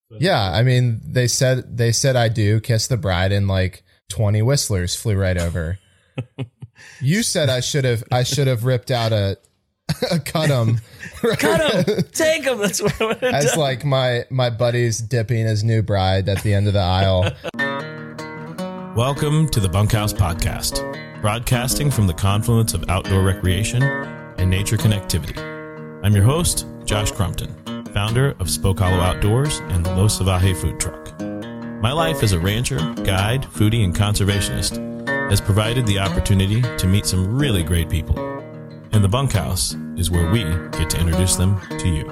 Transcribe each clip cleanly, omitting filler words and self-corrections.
Yeah, I mean, they said I do, kiss the bride, and like 20 whistlers flew right over. You said I should have ripped out a cut him. Cut him. Take him. That's what I would have As done. like my buddy's dipping his new bride at the end of the aisle. Welcome to the Bunkhouse Podcast, broadcasting from the confluence of outdoor recreation and nature connectivity. I'm your host, Josh Crumpton, founder of Spoke Hollow Outdoors and the Los Salvaje food truck. My life as a rancher, guide, foodie, and conservationist has provided the opportunity to meet some really great people. And the Bunkhouse is where we get to introduce them to you.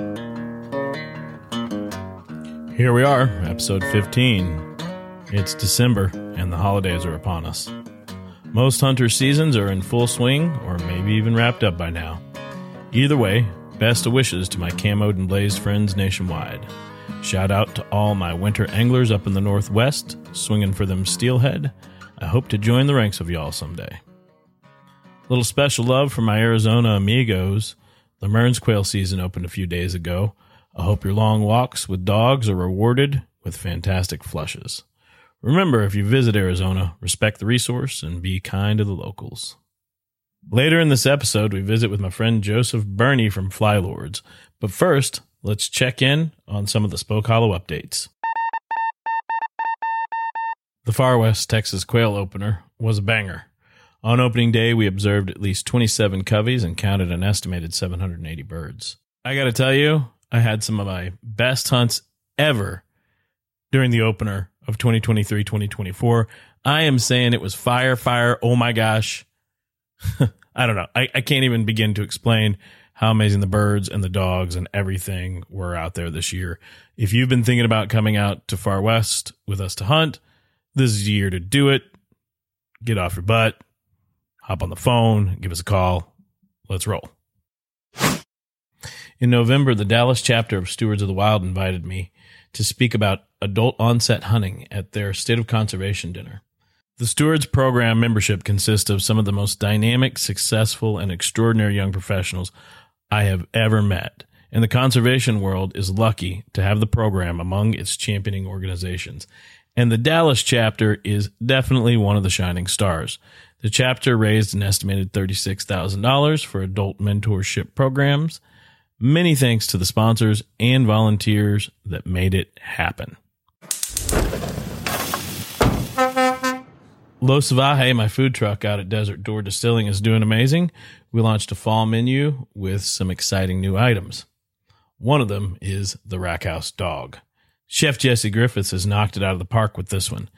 Here we are, episode 15. It's December, and the holidays are upon us. Most hunter seasons are in full swing, or maybe even wrapped up by now. Either way, best of wishes to my camoed and blazed friends nationwide. Shout out to all my winter anglers up in the Northwest, swinging for them steelhead. I hope to join the ranks of y'all someday. Little special love for my Arizona amigos. The Mearns quail season opened a few days ago. I hope your long walks with dogs are rewarded with fantastic flushes. Remember, if you visit Arizona, respect the resource and be kind to the locals. Later in this episode, we visit with my friend Joseph Burney from Fly Lords. But first, let's check in on some of the Spoke Hollow updates. The Far West Texas quail opener was a banger. On opening day, we observed at least 27 coveys and counted an estimated 780 birds. I gotta tell you, I had some of my best hunts ever during the opener of 2023-2024. I am saying it was fire. Oh my gosh. I don't know. I can't even begin to explain how amazing the birds and the dogs and everything were out there this year. If you've been thinking about coming out to Far West with us to hunt, this is the year to do it. Get off your butt, hop on the phone, give us a call. Let's roll. In November, the Dallas chapter of Stewards of the Wild invited me to speak about adult onset hunting at their State of Conservation dinner. The Stewards program membership consists of some of the most dynamic, successful, and extraordinary young professionals I have ever met, and the conservation world is lucky to have the program among its championing organizations. And the Dallas chapter is definitely one of the shining stars. The chapter raised an estimated $36,000 for adult mentorship programs. Many thanks to the sponsors and volunteers that made it happen. Los Salvaje, my food truck out at Desert Door Distilling, is doing amazing. We launched a fall menu with some exciting new items. One of them is the Rack House dog. Chef Jesse Griffiths has knocked it out of the park with this one.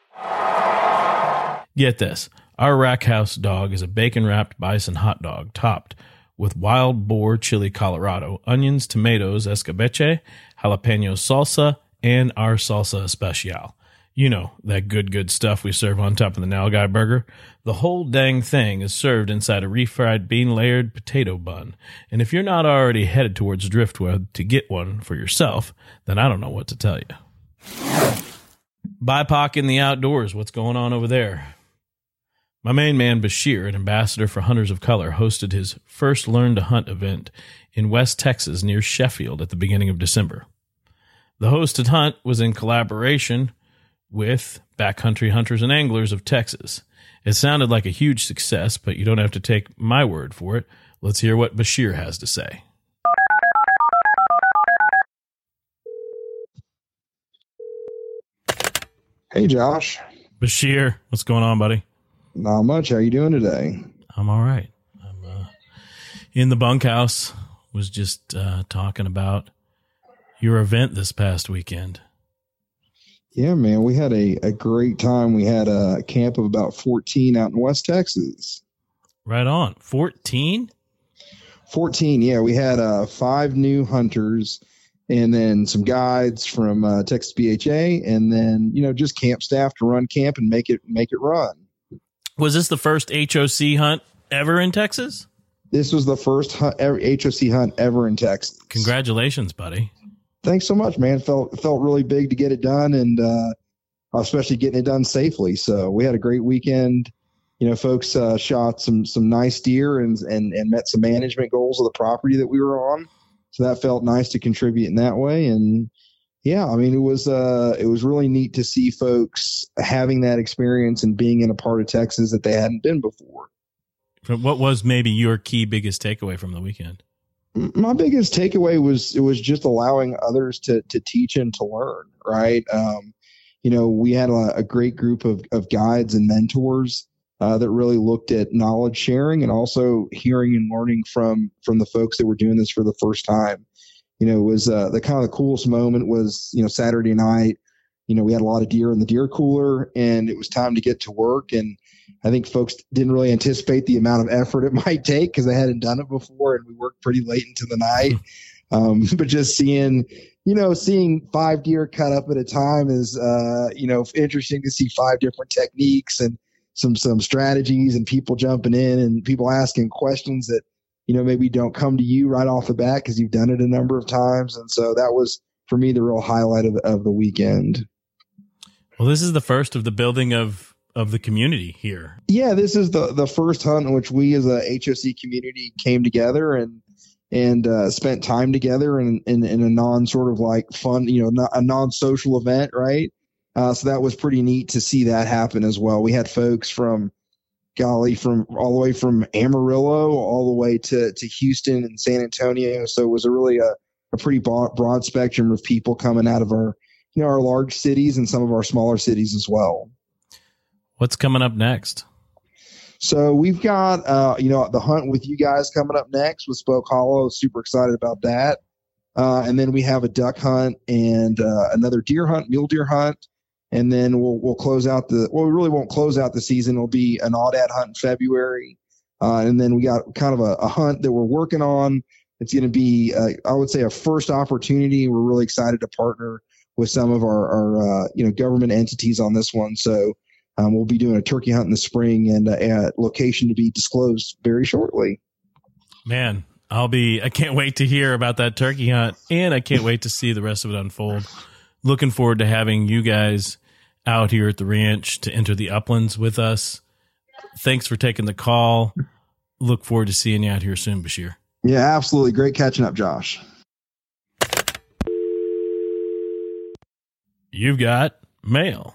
Get this. Our Rack House dog is a bacon-wrapped bison hot dog topped with wild boar chili Colorado, onions, tomatoes, escabeche, jalapeno salsa, and our salsa especial. You know, that good stuff we serve on top of the Nalgai burger. The whole dang thing is served inside a refried bean-layered potato bun. And if you're not already headed towards Driftwood to get one for yourself, then I don't know what to tell you. BIPOC in the outdoors, what's going on over there? My main man, Bashir, an ambassador for Hunters of Color, hosted his first Learn to Hunt event in West Texas near Sheffield at the beginning of December. The hosted hunt was in collaboration with Backcountry Hunters and Anglers of Texas. It sounded like a huge success, but you don't have to take my word for it. Let's hear what Bashir has to say. Hey, Josh. Bashir, what's going on, buddy? Not much. How you doing today? I'm all right. I'm in the bunkhouse. Was just talking about your event this past weekend. Yeah, man. We had a great time. We had a camp of about 14 out in West Texas. Right on. 14? 14, yeah. We had 5 new hunters and then some guides from Texas BHA and then, just camp staff to run camp and make it run. Was this the first HOC hunt ever in Texas? This was the first HOC hunt ever in Texas. Congratulations, buddy. Thanks so much, man. Felt really big to get it done and especially getting it done safely. So we had a great weekend. Folks shot some nice deer and met some management goals of the property that we were on. So that felt nice to contribute in that way. And Yeah, I mean, it was really neat to see folks having that experience and being in a part of Texas that they hadn't been before. What was maybe your key biggest takeaway from the weekend? My biggest takeaway was it was just allowing others to teach and to learn, right? We had a great group of guides and mentors that really looked at knowledge sharing and also hearing and learning from the folks that were doing this for the first time. It was the kind of the coolest moment was, Saturday night, we had a lot of deer in the deer cooler and it was time to get to work. And I think folks didn't really anticipate the amount of effort it might take because they hadn't done it before and we worked pretty late into the night. But just seeing 5 deer cut up at a time is, interesting to see 5 different techniques and some strategies and people jumping in and people asking questions that, maybe don't come to you right off the bat because you've done it a number of times. And so that was, for me, the real highlight of the weekend. Well, this is the first of the building of the community here. Yeah, this is the first hunt in which we as a HOC community came together and spent time together in a non sort of like fun, a non-social event, right? So that was pretty neat to see that happen as well. We had folks from all the way from Amarillo all the way to Houston and San Antonio. So it was a pretty broad spectrum of people coming out of our large cities and some of our smaller cities as well. What's coming up next? So we've got, the hunt with you guys coming up next with Spoke Hollow. Super excited about that. And then we have a duck hunt and another deer hunt, mule deer hunt. And then we'll close out we really won't close out the season. It'll be an aoudad hunt in February. And then we got kind of a hunt that we're working on. It's going to be, I would say, a first opportunity. We're really excited to partner with some of our government entities on this one. So we'll be doing a turkey hunt in the spring and a location to be disclosed very shortly. Man, I can't wait to hear about that turkey hunt, and I can't wait to see the rest of it unfold. Looking forward to having you guys out here at the ranch to enter the uplands with us. Thanks for taking the call. Look forward to seeing you out here soon, Bashir. Yeah, absolutely. Great catching up, Josh. You've got mail.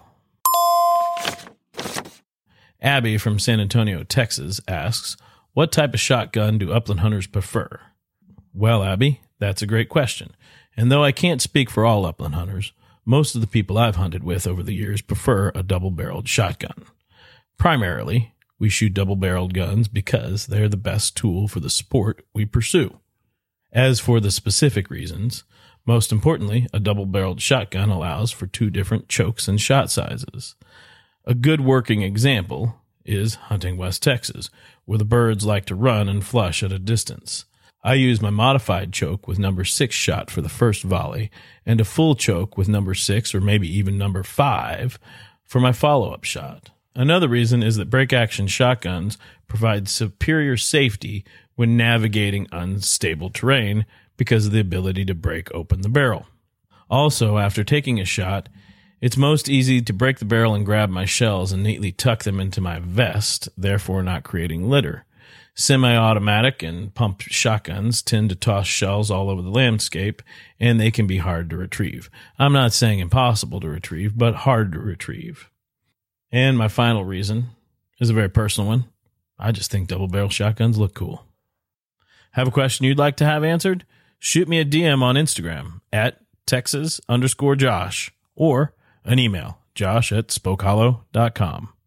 Abby from San Antonio, Texas asks, what type of shotgun do upland hunters prefer? Well, Abby, that's a great question. And though I can't speak for all upland hunters, most of the people I've hunted with over the years prefer a double-barreled shotgun. Primarily, we shoot double-barreled guns because they're the best tool for the sport we pursue. As for the specific reasons, most importantly, a double-barreled shotgun allows for 2 different chokes and shot sizes. A good working example is hunting West Texas, where the birds like to run and flush at a distance. I use my modified choke with number 6 shot for the first volley and a full choke with number 6 or maybe even number 5 for my follow-up shot. Another reason is that break-action shotguns provide superior safety when navigating unstable terrain because of the ability to break open the barrel. Also, after taking a shot, it's most easy to break the barrel and grab my shells and neatly tuck them into my vest, therefore not creating litter. Semi-automatic and pump shotguns tend to toss shells all over the landscape, and they can be hard to retrieve. I'm not saying impossible to retrieve, but hard to retrieve. And my final reason is a very personal one. I just think double-barrel shotguns look cool. Have a question you'd like to have answered? Shoot me a DM on Instagram at Texas_Josh or an email, josh@spokehollow.com.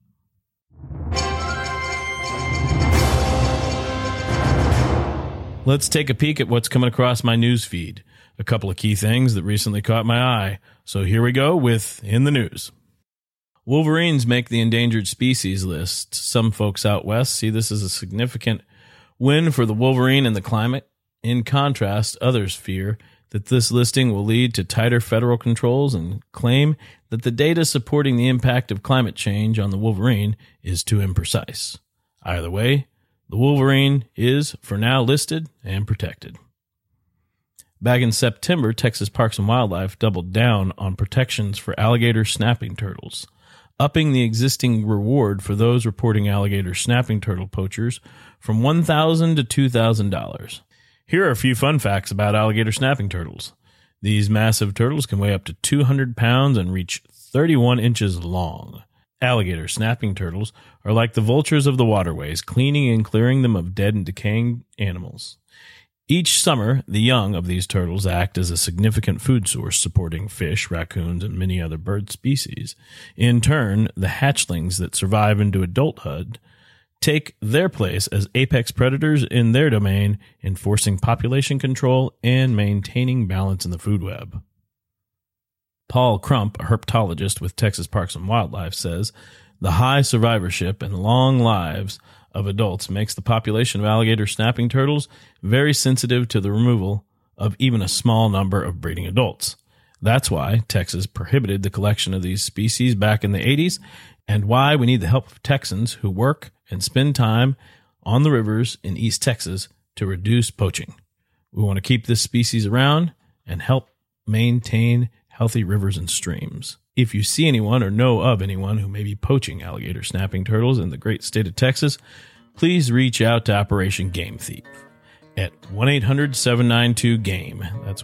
Let's take a peek at what's coming across my news feed. A couple of key things that recently caught my eye. So here we go with In the News. Wolverines make the endangered species list. Some folks out west see this as a significant win for the wolverine and the climate. In contrast, others fear that this listing will lead to tighter federal controls and claim that the data supporting the impact of climate change on the wolverine is too imprecise. Either way, the wolverine is, for now, listed and protected. Back in September, Texas Parks and Wildlife doubled down on protections for alligator snapping turtles, upping the existing reward for those reporting alligator snapping turtle poachers from $1,000 to $2,000. Here are a few fun facts about alligator snapping turtles. These massive turtles can weigh up to 200 pounds and reach 31 inches long. Alligator snapping turtles are like the vultures of the waterways, cleaning and clearing them of dead and decaying animals. Each summer, the young of these turtles act as a significant food source, supporting fish, raccoons, and many other bird species. In turn, the hatchlings that survive into adulthood take their place as apex predators in their domain, enforcing population control and maintaining balance in the food web. Paul Crump, a herpetologist with Texas Parks and Wildlife, says the high survivorship and long lives of adults makes the population of alligator snapping turtles very sensitive to the removal of even a small number of breeding adults. That's why Texas prohibited the collection of these species back in the 80s, and why we need the help of Texans who work and spend time on the rivers in East Texas to reduce poaching. We want to keep this species around and help maintain healthy rivers and streams. If you see anyone or know of anyone who may be poaching alligator snapping turtles in the great state of Texas, please reach out to Operation Game Thief at 1-800-792-GAME. That's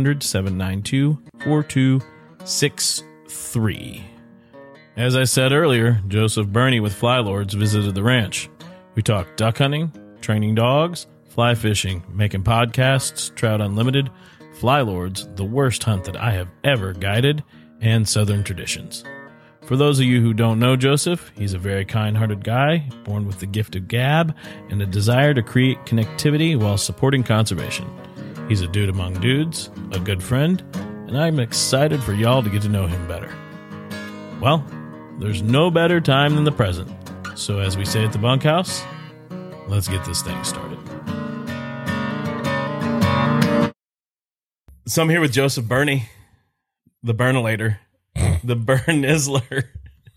1-800-792-4263. As I said earlier, Joseph Burney with Fly Lords visited the ranch. We talked duck hunting, training dogs, fly fishing, making podcasts, Trout Unlimited, Fly Lords, the worst hunt that I have ever guided, and Southern traditions. For those of you who don't know Joseph, he's a very kind-hearted guy, born with the gift of gab and a desire to create connectivity while supporting conservation. He's a dude among dudes, a good friend, and I'm excited for y'all to get to know him better. Well, there's no better time than the present. So as we say at the bunkhouse, let's get this thing started. So I'm here with Joseph Burney, the Burnilator, the Burn Nizzler.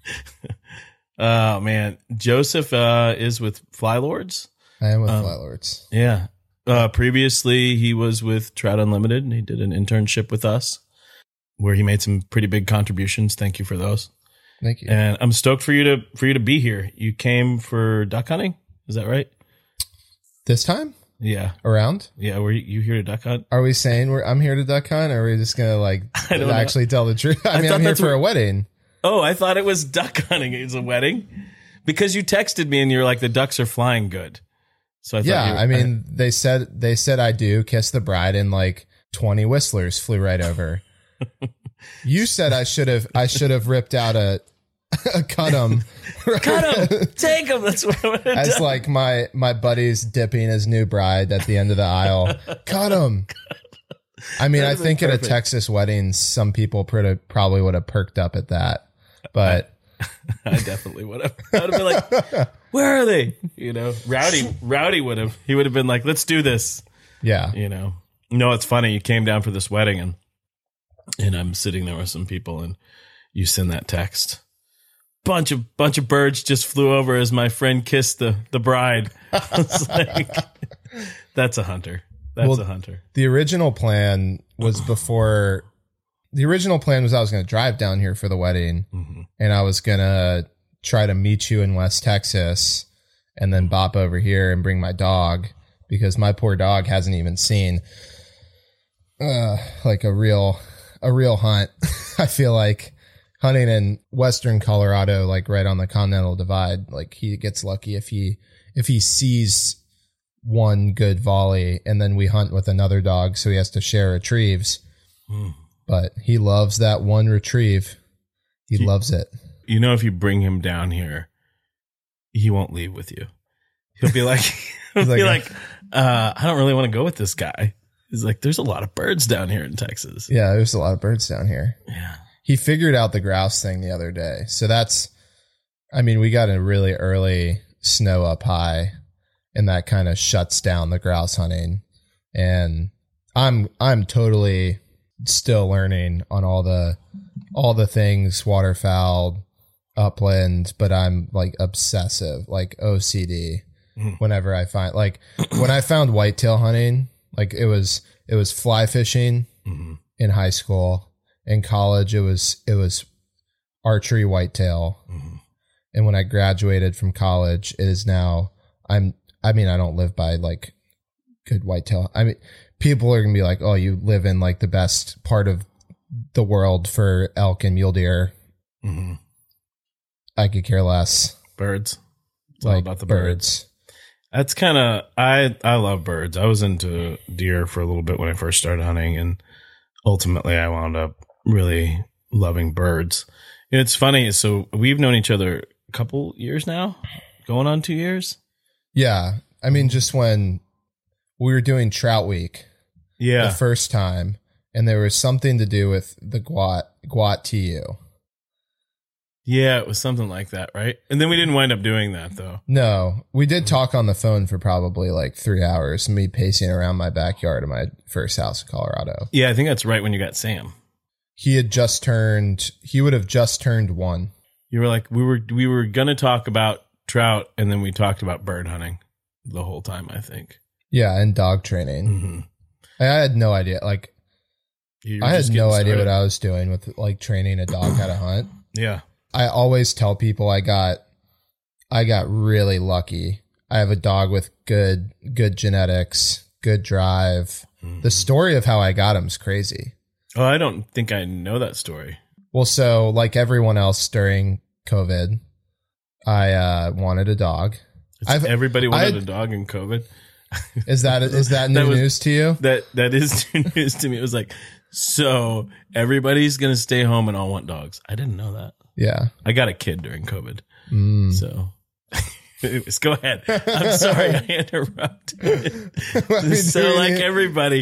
Oh, man. Joseph is with Fly Lords. I am with Fly Lords. Yeah. Previously, he was with Trout Unlimited, and he did an internship with us where he made some pretty big contributions. Thank you for those. Thank you. And I'm stoked for you to be here. You came for duck hunting, is that right? This time? Yeah. Around? Yeah, were you here to duck hunt? Are we saying I'm here to duck hunt, or are we just gonna actually tell the truth? I mean, I'm here for a wedding. Oh, I thought it was duck hunting. It's a wedding because you texted me and you're like, the ducks are flying good. So I thought they said I do kiss the bride, and like 20 whistlers flew right over. You said I should have ripped out a cut him. Cut him. Take him. That's what I would have As done. like my buddy's dipping his new bride at the end of the aisle. Cut him. I mean, I think at a Texas wedding, some people probably would have perked up at that, but I definitely would have. I would have been like, where are they? You know, Rowdy would have. He would have been like, let's do this. Yeah. You know, no, it's funny. You came down for this wedding and I'm sitting there with some people and you send that text. Bunch of birds just flew over as my friend kissed the bride. I was like, that's a hunter. That's a hunter. The original plan was I was going to drive down here for the wedding, and I was going to try to meet you in West Texas and then bop over here and bring my dog, because my poor dog hasn't even seen like a real hunt. I feel like hunting in Western Colorado, like right on the Continental Divide, like he gets lucky if he sees one good volley, and then we hunt with another dog, so he has to share retrieves. But he loves that one retrieve. He loves it. You know, if you bring him down here, he won't leave with you. He'll be like, I don't really want to go with this guy. He's like, there's a lot of birds down here in Texas. Yeah, there's a lot of birds down here. Yeah. He figured out the grouse thing the other day. So we got a really early snow up high, and that kind of shuts down the grouse hunting. And I'm totally still learning on all the things waterfowl, upland, but I'm like obsessive, like OCD. Whenever I find, like when I found whitetail hunting, like it was fly fishing in high school. In college, it was archery whitetail. And when I graduated from college, it is now I don't live by like good whitetail. I mean, people are going to be like, oh, you live in like the best part of the world for elk and mule deer. Mm-hmm. I could care less. Birds. It's all about the birds. That's kind of, I love birds. I was into deer for a little bit when I first started hunting, and ultimately I wound up really loving birds. And it's funny. So we've known each other a couple years now, going on 2 years. Yeah. I mean, just when we were doing Trout Week Yeah. the first time, and there was something to do with the Guat TU. Yeah, it was something like that, right? And then we didn't wind up doing that, though. No, we did talk on the phone for probably like 3 hours, me pacing around my backyard of my first house in Colorado. Yeah, I think that's right when you got Sam. He would have just turned 1. You were like, we were going to talk about trout, and then we talked about bird hunting the whole time, I think. Yeah, and dog training. Mm-hmm. I had no idea. Like, I had no idea what I was doing with like training a dog how to hunt. Yeah. I always tell people I got really lucky. I have a dog with good genetics, good drive. Mm-hmm. The story of how I got him is crazy. Oh, I don't think I know that story. Well, so like everyone else during COVID, I wanted a dog. Everybody wanted a dog in COVID. Is that new news to you? That is new news to me. It was like, so everybody's going to stay home and all want dogs. I didn't know that. Yeah. I got a kid during COVID. So anyways, go ahead. I'm sorry I interrupted. So like everybody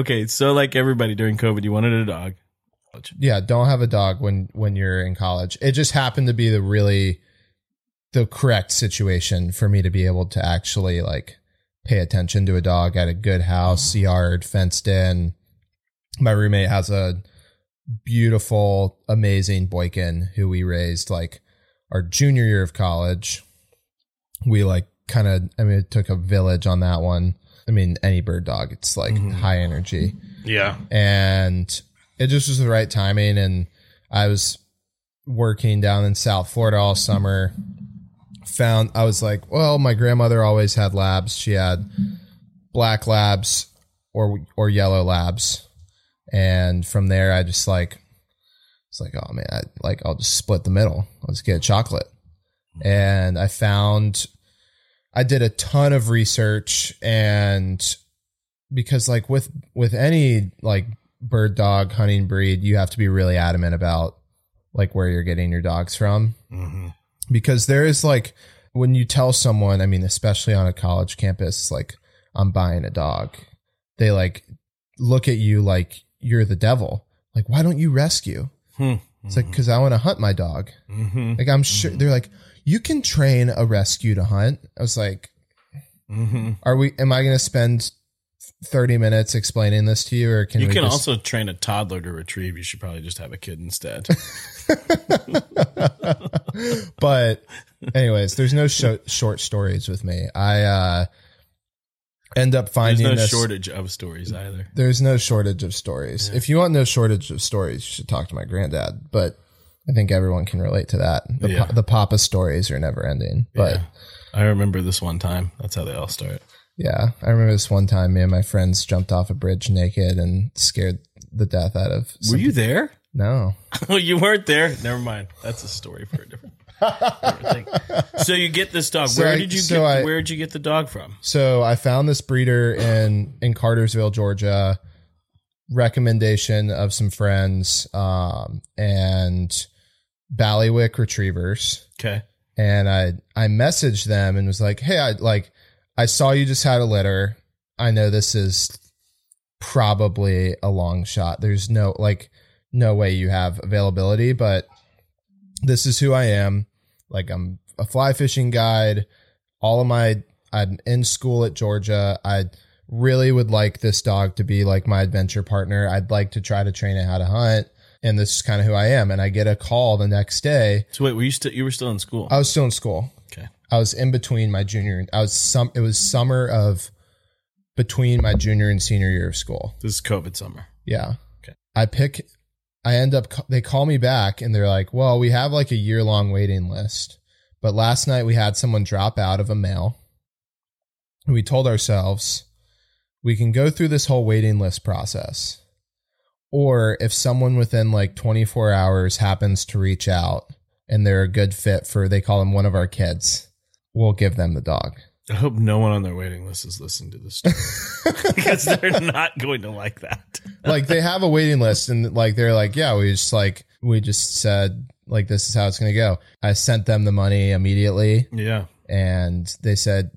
during COVID, you wanted a dog. Yeah, don't have a dog when you're in college. It just happened to be the correct situation for me to be able to actually like pay attention to a dog. I had a good house, yard, fenced in. My roommate has a beautiful, amazing Boykin who we raised like our junior year of college. We like it took a village on that one. I mean, any bird dog, it's like high energy. Yeah. And it just was the right timing. And I was working down in South Florida all summer. I was like, well, my grandmother always had labs. She had black labs or yellow labs. And from there, I just like, it's like, oh man, I'll just split the middle. I'll just get a chocolate. And I did a ton of research, and because like with any like bird dog hunting breed, you have to be really adamant about like where you're getting your dogs from. Mm-hmm. Because there is like, when you tell someone, I mean, especially on a college campus, like I'm buying a dog, they like look at you like you're the devil. Like, why don't you rescue? It's like, cause I want to hunt my dog. Mm-hmm. Like I'm sure they're like, you can train a rescue to hunt. I was like, am I going to spend 30 minutes explaining this to you, or can you we can also train a toddler to retrieve? You should probably just have a kid instead. But anyways, there's no short stories with me. I end up finding there's no shortage of stories either. There's no shortage of stories. Yeah. If you want no shortage of stories, you should talk to my granddad. But I think everyone can relate to that. The Papa stories are never ending. But I remember this one time. That's how they all start. Yeah. I remember this one time me and my friends jumped off a bridge naked and scared the death out of Were you there? No. Oh, you weren't there? Never mind. That's a story for a different thing. So you get this dog. Where did you get the dog from? So I found this breeder in Cartersville, Georgia. Recommendation of some friends, and Ballywick Retrievers. Okay. And I messaged them and was like, hey, I saw you just had a litter. I know this is probably a long shot. There's no way you have availability, but this is who I am. Like, I'm a fly fishing guide. I'm in school at Georgia. I really would like this dog to be like my adventure partner. I'd like to try to train it how to hunt. And this is kind of who I am. And I get a call the next day. So wait, you were still in school? I was still in school. Okay. I was in between my junior. It was summer of between my junior and senior year of school. This is COVID summer. Yeah. Okay. They call me back and they're like, well, we have like a year-long waiting list. But last night we had someone drop out of a male. And we told ourselves, we can go through this whole waiting list process. Or if someone within like 24 hours happens to reach out and they're a good fit for, they call them one of our kids, we'll give them the dog. I hope no one on their waiting list is listening to this story because they're not going to like that. Like they have a waiting list and like, they're like, yeah, we just said like, this is how it's going to go. I sent them the money immediately. Yeah. And they said,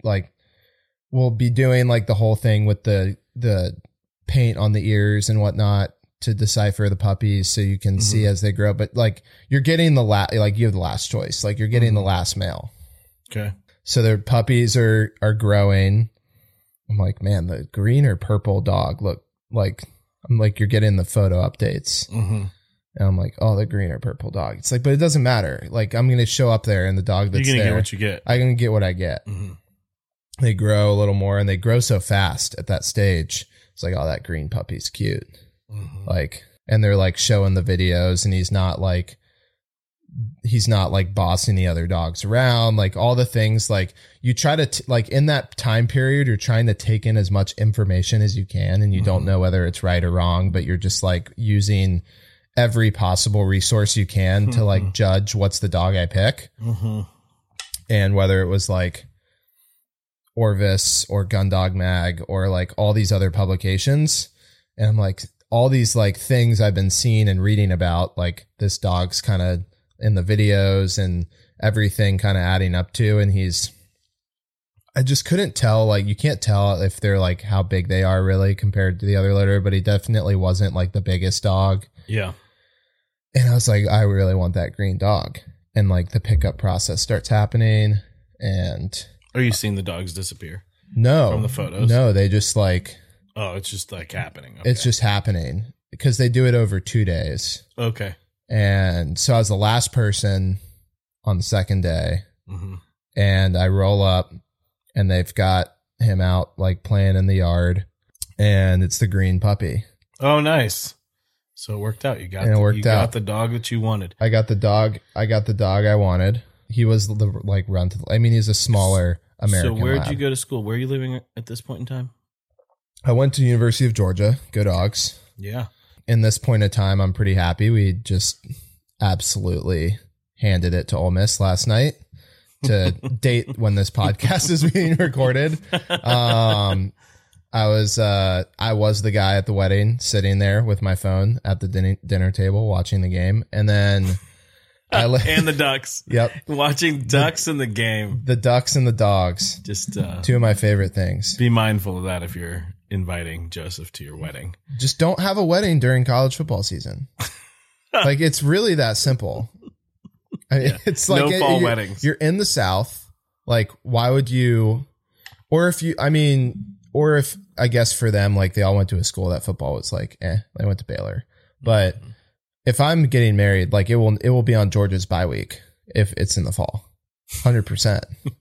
we'll be doing like the whole thing with the paint on the ears and whatnot to decipher the puppies so you can see as they grow. But like you're getting you have the last choice. Like you're getting the last male. Okay. So their puppies are growing. I'm like, man, the green or purple dog look like, I'm like, you're getting the photo updates. Mm-hmm. And I'm like, oh, the green or purple dog. It's like, but it doesn't matter. Like I'm going to show up there and the dog that's you're going to there, get what you get. I'm going to get what I get. Mm-hmm. They grow a little more and they grow so fast at that stage. It's like, oh, that green puppy's cute. Mm-hmm. Like, and they're like showing the videos and he's not like bossing the other dogs around, like all the things like you try to like in that time period, you're trying to take in as much information as you can and you don't know whether it's right or wrong, but you're just like using every possible resource you can to like judge what's the dog I pick. Mm-hmm. And whether it was like Orvis or Gundog Mag or like all these other publications. And I'm like, all these like things I've been seeing and reading about, like this dog's kind of in the videos and everything kind of adding up to. And I just couldn't tell, like, you can't tell if they're like how big they are really compared to the other litter, but he definitely wasn't like the biggest dog. Yeah. And I was like, I really want that green dog. And like the pickup process starts happening and. Are you seeing the dogs disappear? No. From the photos? No, they just like. Oh, it's just like happening. Okay. It's just happening because they do it over 2 days. Okay. And so I was the last person on the second day. Mm-hmm. And I roll up and they've got him out like playing in the yard and it's the green puppy. Oh, nice. So it worked out. You got the dog that you wanted. I got the dog I wanted. He was the like run to, I mean, he's a smaller American. So where'd lab. you go to school? Where are you living at this point in time? I went to University of Georgia. Go Dogs. Yeah. In this point in time, I'm pretty happy. We just absolutely handed it to Ole Miss last night to date when this podcast is being recorded. I was the guy at the wedding sitting there with my phone at the dinner table watching the game. And then and the Ducks. Yep. Watching Ducks in the game. The Ducks and the Dogs. Just two of my favorite things. Be mindful of that if you're inviting Joseph to your wedding. Just don't have a wedding during college football season. Like it's really that simple. I mean, it's like no fall weddings. You're in the South. Like, why would you? Or if I guess for them, like they all went to a school that football was like, they went to Baylor. But if I'm getting married, like it will be on Georgia's bye week if it's in the fall, 100%.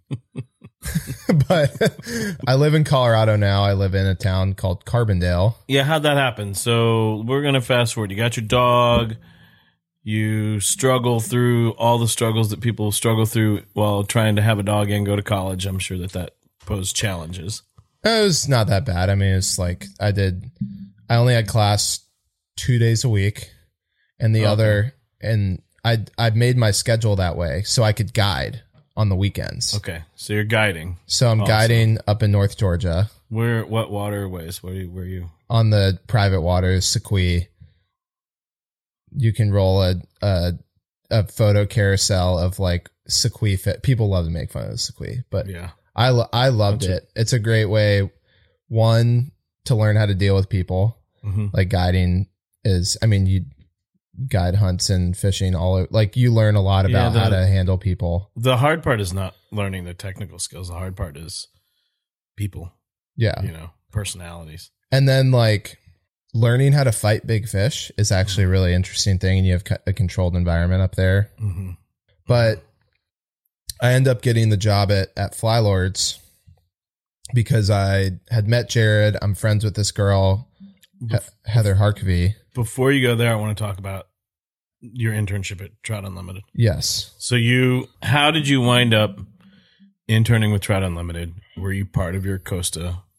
But I live in Colorado now. I live in a town called Carbondale. Yeah, how'd that happen? So we're gonna fast forward. You got your dog. You struggle through all the struggles that people struggle through while trying to have a dog and go to college. I'm sure that posed challenges. It was not that bad. I mean, it's like I only had class 2 days a week, and I made my schedule that way so I could guide on the weekends. Okay, so you're guiding. So I'm guiding up in North Georgia. What waterways? Where are you? On the private waters, Sequoia. You can roll a photo carousel of like Sequoia fit. People love to make fun of the Sequoia, but yeah, I loved it. It's a great way, one, to learn how to deal with people. Mm-hmm. Like guiding is, I mean, you guide hunts and fishing all over, like you learn a lot about how to handle people. The hard part is not learning the technical skills. The hard part is people. Yeah. Personalities. And then like learning how to fight big fish is actually a really interesting thing. And you have a controlled environment up there. Mm-hmm. But I end up getting the job at Fly Lords because I had met Jared. I'm friends with this girl, Heather Harkavy. Before you go there, I want to talk about your internship at Trout Unlimited. Yes. So how did you wind up interning with Trout Unlimited? Were you part of your Costa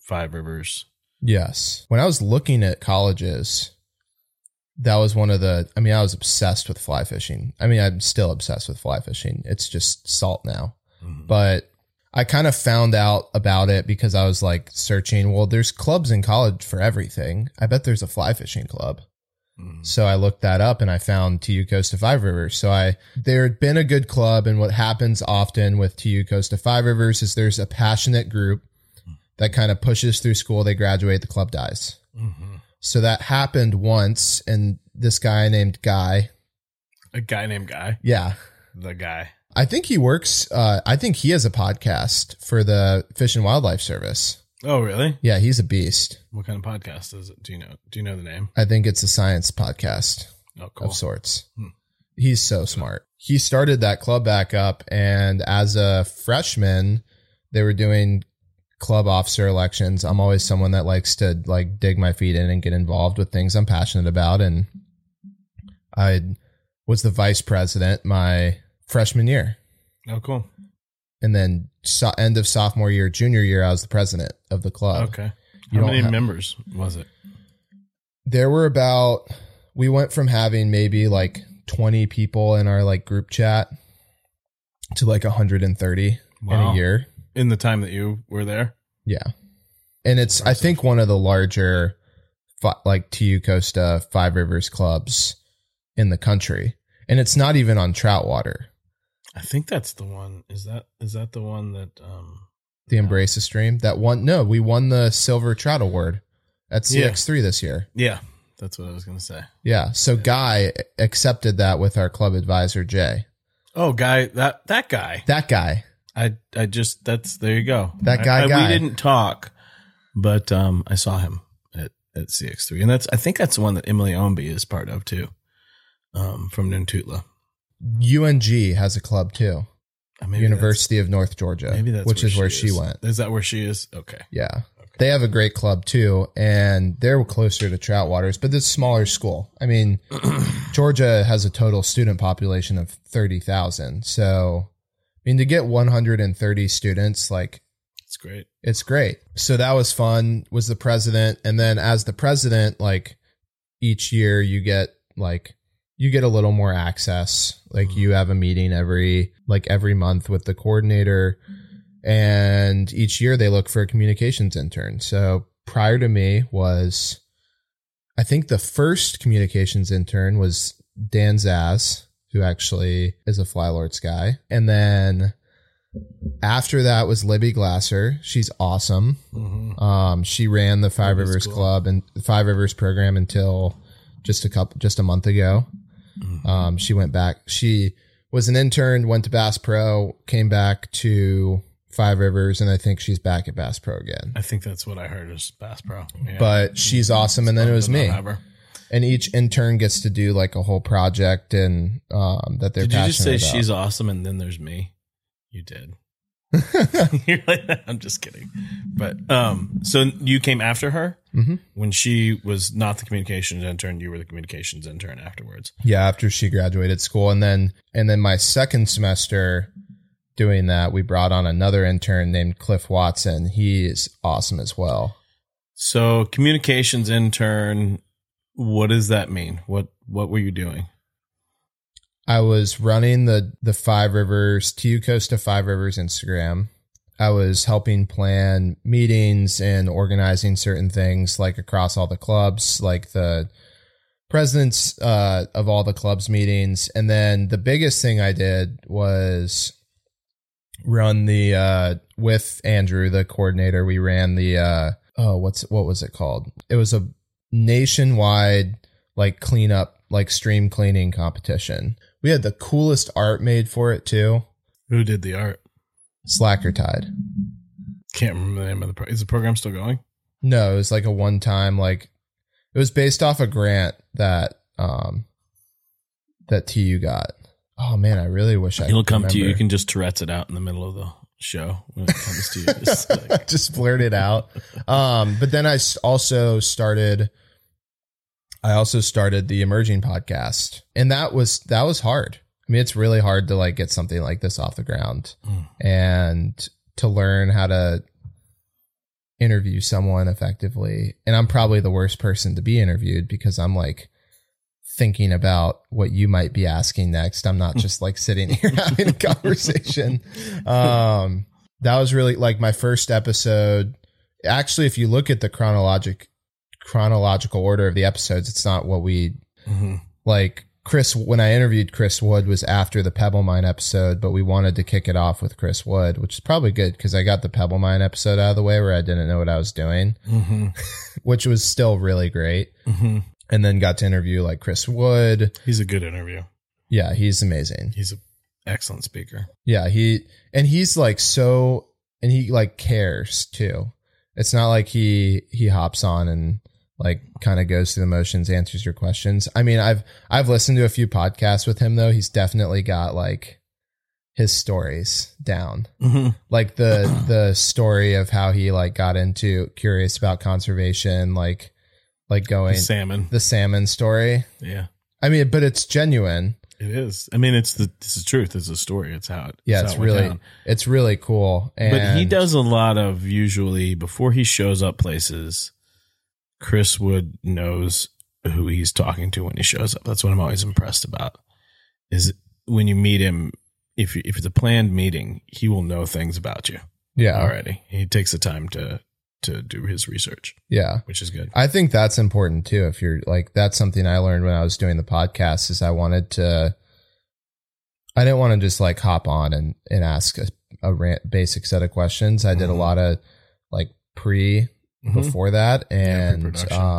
Five Rivers. Yes. When I was looking at colleges, that was one of the, I mean, I was obsessed with fly fishing. I mean, I'm still obsessed with fly fishing. It's just salt now. Mm-hmm. But I kind of found out about it because I was like searching, well, there's clubs in college for everything. I bet there's a fly fishing club. Mm-hmm. So I looked that up and I found TU Costa Five Rivers. So there had been a good club. And what happens often with TU Costa Five Rivers is there's a passionate group that kind of pushes through school. They graduate, the club dies. Mm-hmm. So that happened once. And this guy named Guy. A guy named Guy? Yeah. The guy. I think he works, I think he has a podcast for the Fish and Wildlife Service. Oh, really? Yeah, he's a beast. What kind of podcast is it? Do you know the name? I think it's a science podcast Oh, cool. of sorts. Hmm. He's so smart. He started that club back up, and as a freshman, they were doing club officer elections. I'm always someone that likes to like dig my feet in and get involved with things I'm passionate about, and I was the vice president my freshman year. Oh, cool. And then end of sophomore year, junior year, I was the president of the club. Okay. You How don't many members was it? There were we went from having maybe like 20 people in our like group chat to like 130 in Wow. a year. In the time that you were there? Yeah. And it's, I think, one of the larger like TU Costa Five Rivers clubs in the country. And it's not even on trout water. I think that's the one. Is that the one that The Embrace a Stream. That one. No, we won the Silver Trout Award at CX3 this year. Yeah, that's what I was going to say. Yeah. So Guy accepted that with our club advisor, Jay. Oh, guy, that guy. That guy. I just, there you go. That guy. We didn't talk, but I saw him at CX3. And I think that's the one that Emily Ownby is part of too, from Nuntutla. UNG has a club too. University of North Georgia. Maybe that's which is where she went. Is that where she is? Okay. Yeah. Okay. They have a great club too, and they're closer to trout waters, but it's a smaller school. I mean, Georgia has a total student population of 30,000. So, I mean, to get 130 students, like, it's great. It's great. So that was fun, was the president. And then as the president, like each year you get a little more access. Like you have a meeting every month with the coordinator, and each year they look for a communications intern. So prior to me was, I think the first communications intern was Dan Zaz, who actually is a Fly Lords guy. And then after that was Libby Glasser. She's awesome. Mm-hmm. She ran the Five Rivers Club and the Five Rivers program until just a month ago. Mm-hmm. She went back. She was an intern, went to Bass Pro, came back to Five Rivers, and I think she's back at Bass Pro again. I think that's what I heard is Bass Pro. Yeah. But she's awesome. And then it was me. And each intern gets to do like a whole project and that they're passionate about. Did you just say she's awesome and then there's me? You did. You're like, I'm just kidding. But so you came after her? Mm-hmm. When she was not the communications intern, you were the communications intern afterwards. Yeah, after she graduated school. And then my second semester doing that, we brought on another intern named Cliff Watson. He is awesome as well. So communications intern, what does that mean? What were you doing? I was running the Five Rivers, TU Costa Five Rivers Instagram. I was helping plan meetings and organizing certain things like across all the clubs, like the presidents of all the clubs meetings. And then the biggest thing I did was run with Andrew, the coordinator, we ran the, what was it called? It was a nationwide like cleanup, like stream cleaning competition. We had the coolest art made for it too. Who did the art? Slacker Tide. Can't remember the name of the program. Is the program still going? No, it was like a one-time, like it was based off a grant that TU got. Oh man, I really wish It'll come to you. You can just Tourette's it out in the middle of the show when it comes to you. Just blurt it out. But then I also started the Emerging podcast, and that was hard. I mean, it's really hard to like get something like this off the ground and to learn how to interview someone effectively. And I'm probably the worst person to be interviewed because I'm like thinking about what you might be asking next. I'm not just like sitting here having a conversation. That was really like my first episode. Actually, if you look at the chronological order of the episodes, it's not what we like. Chris, when I interviewed Chris Wood was after the Pebble Mine episode, but we wanted to kick it off with Chris Wood, which is probably good because I got the Pebble Mine episode out of the way where I didn't know what I was doing, which was still really great. And then got to interview like Chris Wood. He's a good interview. Yeah, he's amazing. He's an excellent speaker. Yeah, he's like and he like cares too. It's not like he hops on and like kind of goes through the motions, answers your questions. I mean, I've listened to a few podcasts with him though. He's definitely got like his stories down. Like the story of how he like got into curious about conservation, like going the salmon story. Yeah. I mean, but it's genuine. It is. I mean, it's the truth. It's a story. It's how it. Yeah, it's really cool. And but he does a lot of usually before he shows up places. Chris Wood knows who he's talking to when he shows up. That's what I'm always impressed about. Is when you meet him, if it's a planned meeting, he will know things about you. Yeah, already. He takes the time to do his research. Yeah, which is good. I think that's important too. If you're like, that's something I learned when I was doing the podcast. Is I didn't want to just like hop on and ask a basic set of questions. I did a lot of like before that, and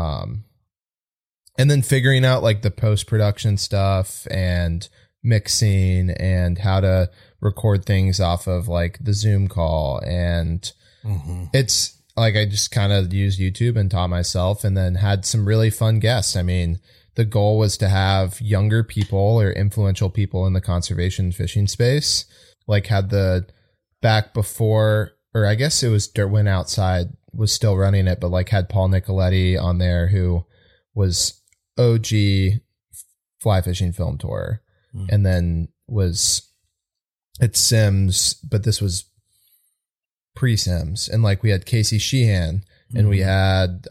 then figuring out like the post-production stuff and mixing and how to record things off of like the Zoom call. And it's like I just kind of used YouTube and taught myself, and then had some really fun guests. I mean, the goal was to have younger people or influential people in the conservation fishing space, like had the back before, or I guess it was when Outside was still running it, but like had Paul Nicoletti on there, who was OG fly fishing film tour, and then was at Sims, but this was pre-Sims. And like we had Casey Sheehan, and we had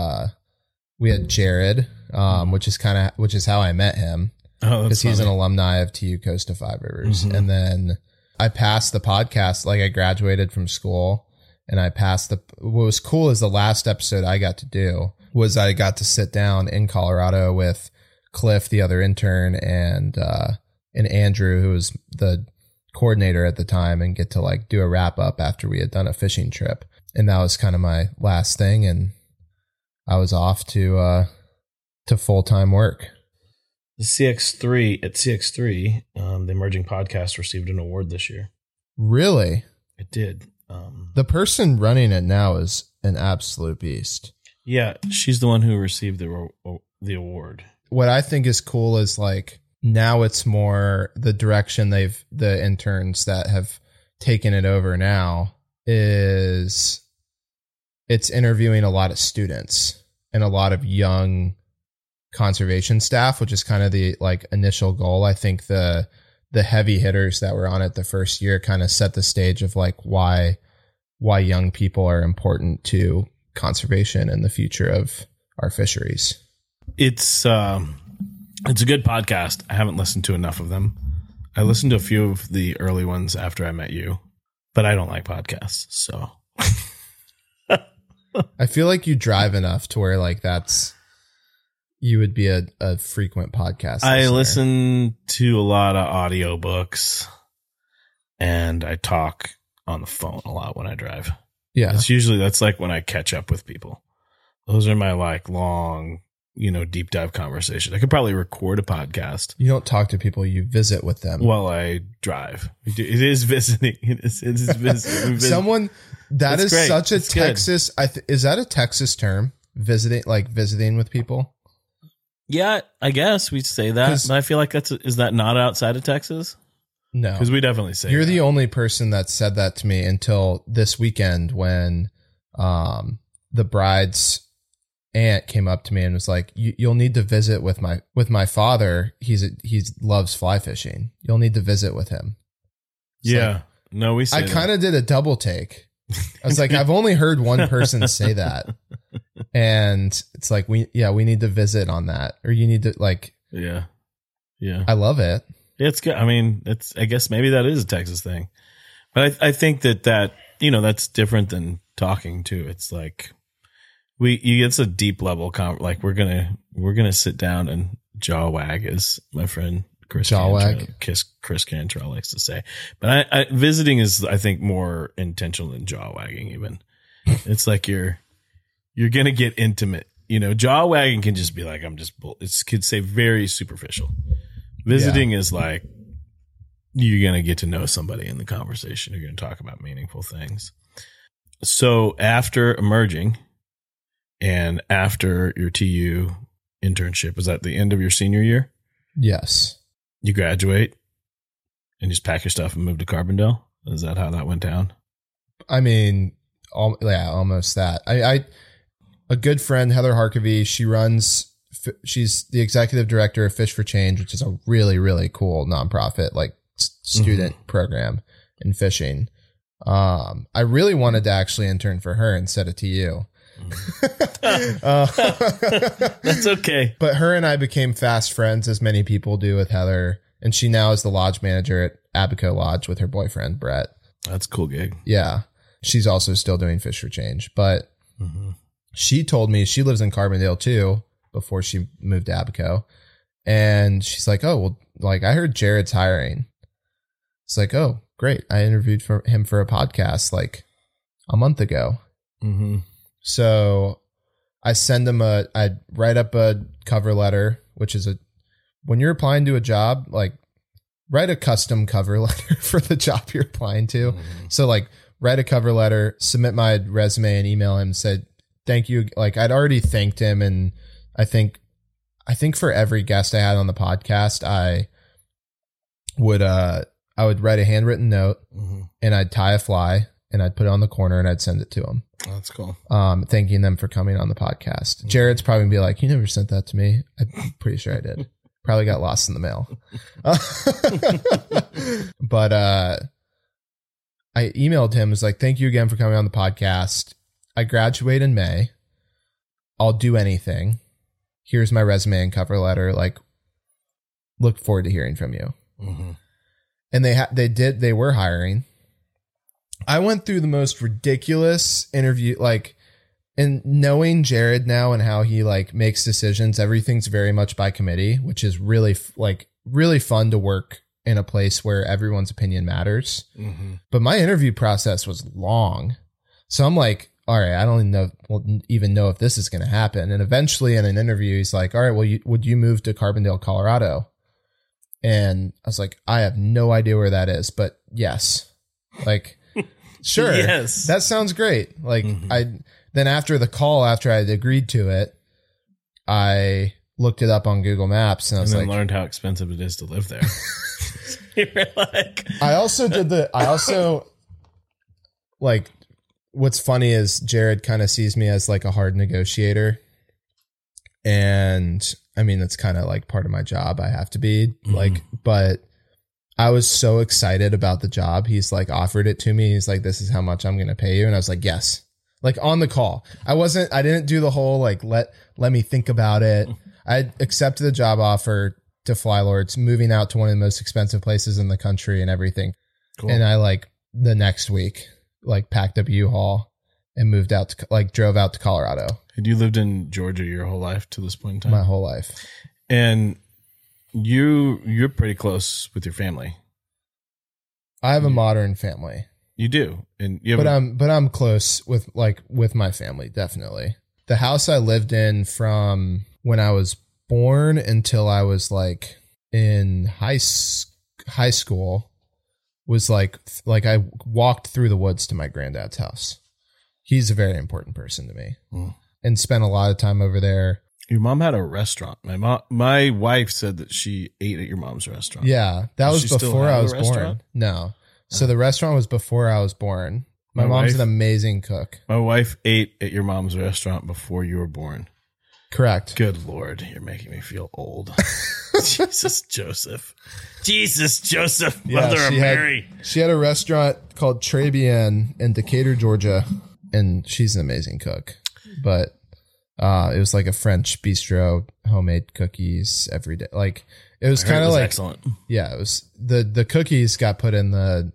Jared, which is how I met him, because he's an alumni of TU Costa Five Rivers. And then I passed the podcast, like I graduated from school. And I passed what was cool is the last episode I got to do was I got to sit down in Colorado with Cliff, the other intern, and Andrew, who was the coordinator at the time, and get to like do a wrap up after we had done a fishing trip. And that was kind of my last thing. And I was off to full-time work. The CX3, the Emerging Podcast received an award this year. Really? It did. The person running it now is an absolute beast. Yeah, she's the one who received the award. What I think is cool is like now it's more the direction the interns that have taken it over now is it's interviewing a lot of students and a lot of young conservation staff, which is kind of the like initial goal. I think the heavy hitters that were on it the first year kind of set the stage of like why young people are important to conservation and the future of our fisheries. It's a good podcast. I haven't listened to enough of them. I listened to a few of the early ones after I met you, but I don't like podcasts. So I feel like you drive enough to where like you would be a frequent podcast listener. I listen to a lot of audiobooks, and I talk on the phone a lot when I drive. Yeah. That's like when I catch up with people. Those are my like long, deep dive conversation. I could probably record a podcast. You don't talk to people, you visit with them. While I drive. It is visiting. It is visiting. Someone that That's is great. such a It's Texas, is that a Texas term? Visiting with people? Yeah, I guess we'd say that. But I feel like is that not outside of Texas? No. Because we definitely say You're that. the only person that said that to me until this weekend when the bride's aunt came up to me and was like, you'll need to visit with my father. He loves fly fishing. You'll need to visit with him. Yeah. No, we say I kind of did a double take I was like, I've only heard one person say that. And it's like, we need to visit on that. Or you need to like, Yeah. Yeah. I love it. It's good. I mean, I guess maybe that is a Texas thing, but I think that, that's different than talking too. It's like it's a deep level like we're going to sit down and jaw wag, as my friend Chris Cantrell likes to say. But I visiting is, I think, more intentional than jaw wagging even. It's like you're going to get intimate. Jaw wagging can just be like, it could say very superficial. Visiting is like, you're going to get to know somebody in the conversation. You're going to talk about meaningful things. So after emerging and after your TU internship, was that the end of your senior year? Yes. You graduate and just pack your stuff and move to Carbondale? Is that how that went down? I mean, almost that. A good friend, Heather Harkavy, she's the executive director of Fish for Change, which is a really, really cool nonprofit, like student program in fishing. I really wanted to actually intern for her instead of TU. That's okay. But her and I became fast friends, as many people do with Heather. And she now is the lodge manager at Abaco Lodge with her boyfriend, Brett. That's a cool gig. Yeah. She's also still doing Fish for Change. But she told me she lives in Carbondale too before she moved to Abaco. And she's like, oh, well, like I heard Jared's hiring. It's like, oh, great. I interviewed for him for a podcast like a month ago. So I send him I write up a cover letter, which is when you're applying to a job, like write a custom cover letter for the job you're applying to. So like write a cover letter, submit my resume and email him, said, thank you. Like I'd already thanked him. And I think for every guest I had on the podcast, I would write a handwritten note and I'd tie a fly and I'd put it on the corner and I'd send it to him. Oh, that's cool. Thanking them for coming on the podcast. Jared's probably gonna be like, you never sent that to me. I'm pretty sure I did. Probably got lost in the mail. But I emailed him, was like, thank you again for coming on the podcast. I graduate in May. I'll do anything. Here's my resume and cover letter. Like, look forward to hearing from you. And they were hiring. I went through the most ridiculous interview, like, and knowing Jared now and how he like makes decisions, everything's very much by committee, which is really really fun to work in a place where everyone's opinion matters. But my interview process was long. So I'm like, all right, I don't even know if this is going to happen. And eventually in an interview, he's like, all right, well, would you move to Carbondale, Colorado? And I was like, I have no idea where that is, but yes, like, sure. Yes. That sounds great. Like then after the call, after I had agreed to it, I looked it up on Google Maps and I was like, learned how expensive it is to live there. You were like, I also like, what's funny is Jared kind of sees me as like a hard negotiator. And I mean, that's kind of like part of my job. I have to be like, but I was so excited about the job. He's like offered it to me. He's like, this is how much I'm going to pay you. And I was like, yes, like on the call. I didn't do the whole, like, let me think about it. I accepted the job offer to Flylords, moving out to one of the most expensive places in the country and everything. Cool. And I like the next week, like packed up U-Haul and moved out to drove out to Colorado. Had you lived in Georgia your whole life to this point in time? My whole life. And you're pretty close with your family. I have a modern family. You do. And you have but I'm close with my family, definitely. The house I lived in from when I was born until I was like in high school was like I walked through the woods to my granddad's house. He's a very important person to me and spent a lot of time over there. Your mom had a restaurant. My wife said that she ate at your mom's restaurant. Yeah, that was before I was born. No. So the restaurant was before I was born. My mom's an amazing cook. My wife ate at your mom's restaurant before you were born. Correct. Good Lord, you're making me feel old. Jesus Joseph, Mother of Mary. She had a restaurant called Trabian in Decatur, Georgia, and she's an amazing cook. But it was like a French bistro, homemade cookies every day. Like it was kind of like excellent. Yeah, it was the cookies got put in the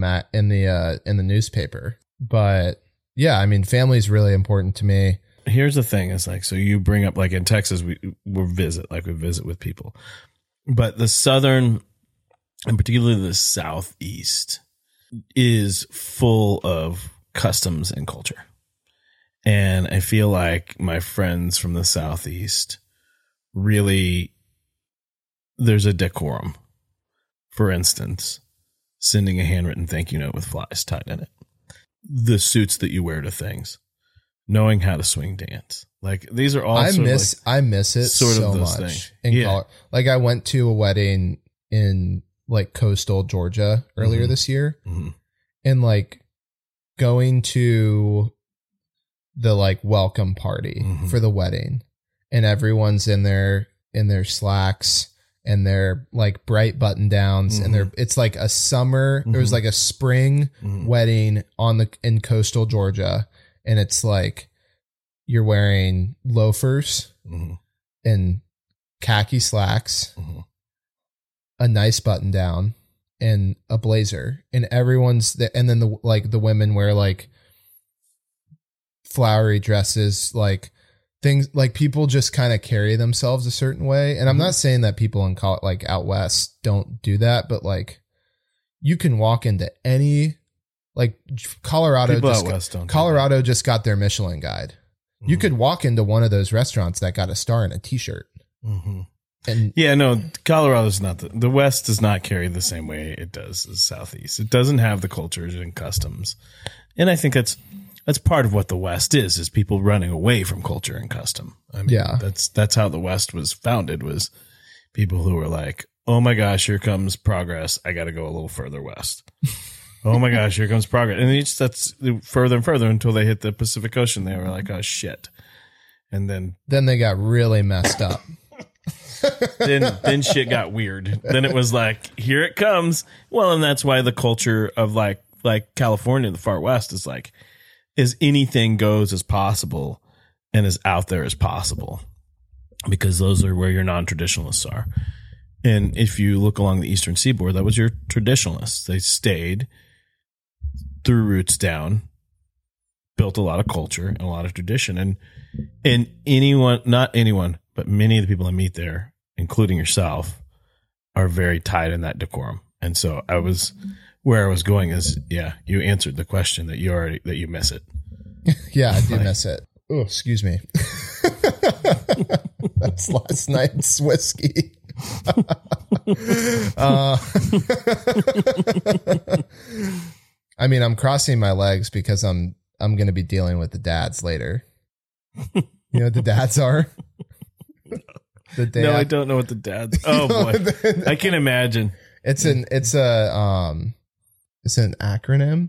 newspaper. But yeah, I mean, family is really important to me. Here's the thing: is like, so you bring up, like in Texas, we visit with people, but the southern and particularly the southeast is full of customs and culture. And I feel like my friends from the southeast really, there's a decorum. For instance, sending a handwritten thank you note with flies tied in it. The suits that you wear to things. Knowing how to swing dance. Like these are all I miss it so much. Like I went to a wedding in like coastal Georgia earlier this year. Mm-hmm. And like going to the like welcome party for the wedding, and everyone's in their slacks and their like bright button downs, and it's like a summer. There was like a spring wedding in coastal Georgia, and it's like you're wearing loafers and khaki slacks, a nice button down, and a blazer, and everyone's and then the women wear like flowery dresses, like things, like people just kind of carry themselves a certain way. And I'm not saying that people in like out west don't do that, but like you can walk into any, like Colorado just got their Michelin guide. You could walk into one of those restaurants that got a star and a t-shirt. And yeah, no, Colorado's not the West does not carry the same way it does the Southeast. It doesn't have the cultures and customs. And I think that's part of what the West is people running away from culture and custom. I mean, that's how the West was founded, was people who were like, oh my gosh, here comes progress. I got to go a little further west. Oh my gosh, here comes progress. And that's further and further until they hit the Pacific Ocean. They were like, oh shit. And then they got really messed up. then shit got weird. Then it was like, here it comes. Well, and that's why the culture of like California, the far West, is like, as anything goes as possible and as out there as possible, because those are where your non-traditionalists are. And if you look along the Eastern Seaboard, that was your traditionalists. They stayed, threw roots down, built a lot of culture and a lot of tradition. And not anyone, but many of the people I meet there, including yourself, are very tied in that decorum. And so where I was going is, yeah, you answered the question that you miss it. Yeah, I do miss it. Oh, excuse me. That's last night's whiskey. I mean, I'm crossing my legs because I'm going to be dealing with the dads later. You know what the dads are? No, I don't know what the dads. Oh boy, I can imagine. It's an acronym.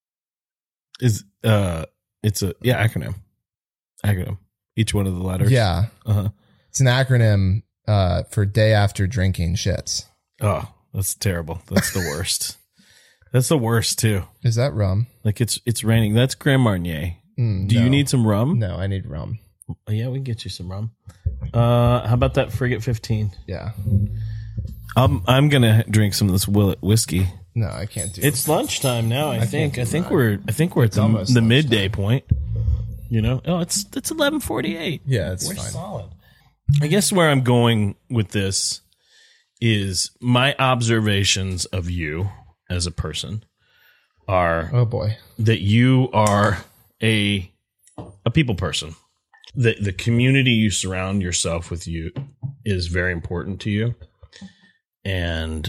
Acronym. Each one of the letters. Yeah. It's an acronym for day after drinking shits. Oh, that's terrible. That's the worst. That's the worst too. Is that rum? Like it's raining. That's Grand Marnier. Do you need some rum? No, I need rum. Yeah, we can get you some rum. How about that Frigate 15? Yeah. I'm gonna drink some of this Willet whiskey. No, I can't do it. It's lunchtime now. I think we're at the midday point. You know, it's 11:48. Yeah, it's we're fine. Solid. I guess where I'm going with this is my observations of you as a person are, oh boy, that you are a people person. The community you surround yourself with is very important to you, and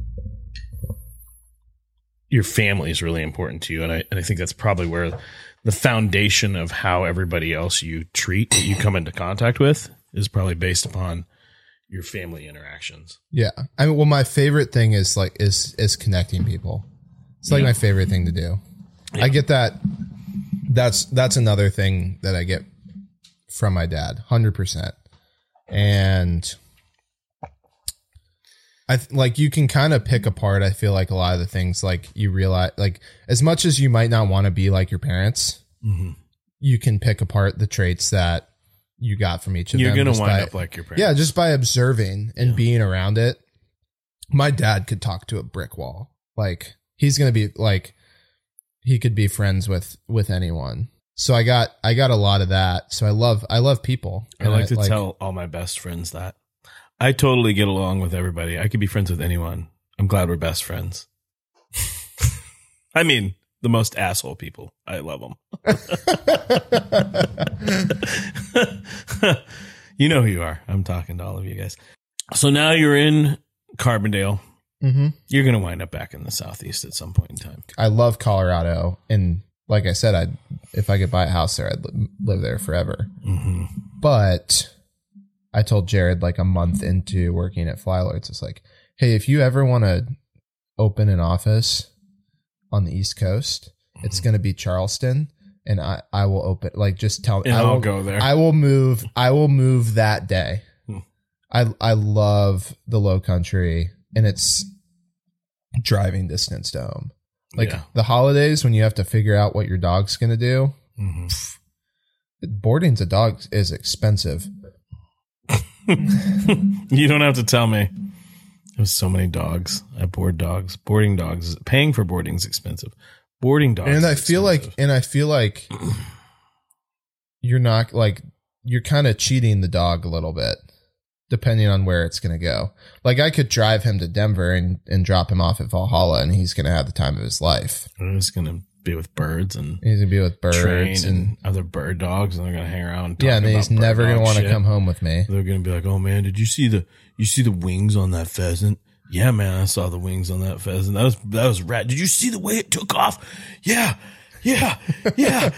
your family is really important to you. And I think that's probably where the foundation of how everybody else you treat, that you come into contact with, is probably based upon your family interactions. Yeah. I mean, well, my favorite thing is connecting people. It's like my favorite thing to do. Yeah. I get that. That's another thing that I get from my dad, 100%. And like you can kind of pick apart. I feel like a lot of the things, like you realize, like as much as you might not want to be like your parents, you can pick apart the traits that you got from each of them. You're going to wind up like your parents. Yeah, just by observing and being around it. My dad could talk to a brick wall. Like he's going to be like, he could be friends with anyone. So I got a lot of that. So I love people. I like to tell all my best friends that I totally get along with everybody. I could be friends with anyone. I'm glad we're best friends. I mean, the most asshole people. I love them. You know who you are. I'm talking to all of you guys. So now you're in Carbondale. Mm-hmm. You're going to wind up back in the Southeast at some point in time. I love Colorado. And like I said, if I could buy a house there, I'd live there forever. Mm-hmm. But I told Jared like a month into working at Flylords, it's like, hey, if you ever want to open an office on the East Coast, it's going to be Charleston. And I will open, like, just tell me. I'll go there. I will move that day. I love the Low Country, and it's driving distance to home. Like the holidays when you have to figure out what your dog's going to do. Boarding's a dog is expensive. You don't have to tell me. There's so many dogs. I board dogs. Boarding dogs. Paying for boarding is expensive. Boarding dogs. And I feel like you're not like, you're kind of cheating the dog a little bit, depending on where it's going to go. Like I could drive him to Denver and drop him off at Valhalla, and he's going to have the time of his life. He's going to be with birds, and he's going to be with birds and other bird dogs, and they're going to hang around. Yeah, and then he's never going to want to come home with me. They're going to be like, "Oh man, did you see the wings on that pheasant?" Yeah, man, I saw the wings on that pheasant. That was rad. Did you see the way it took off? Yeah. Can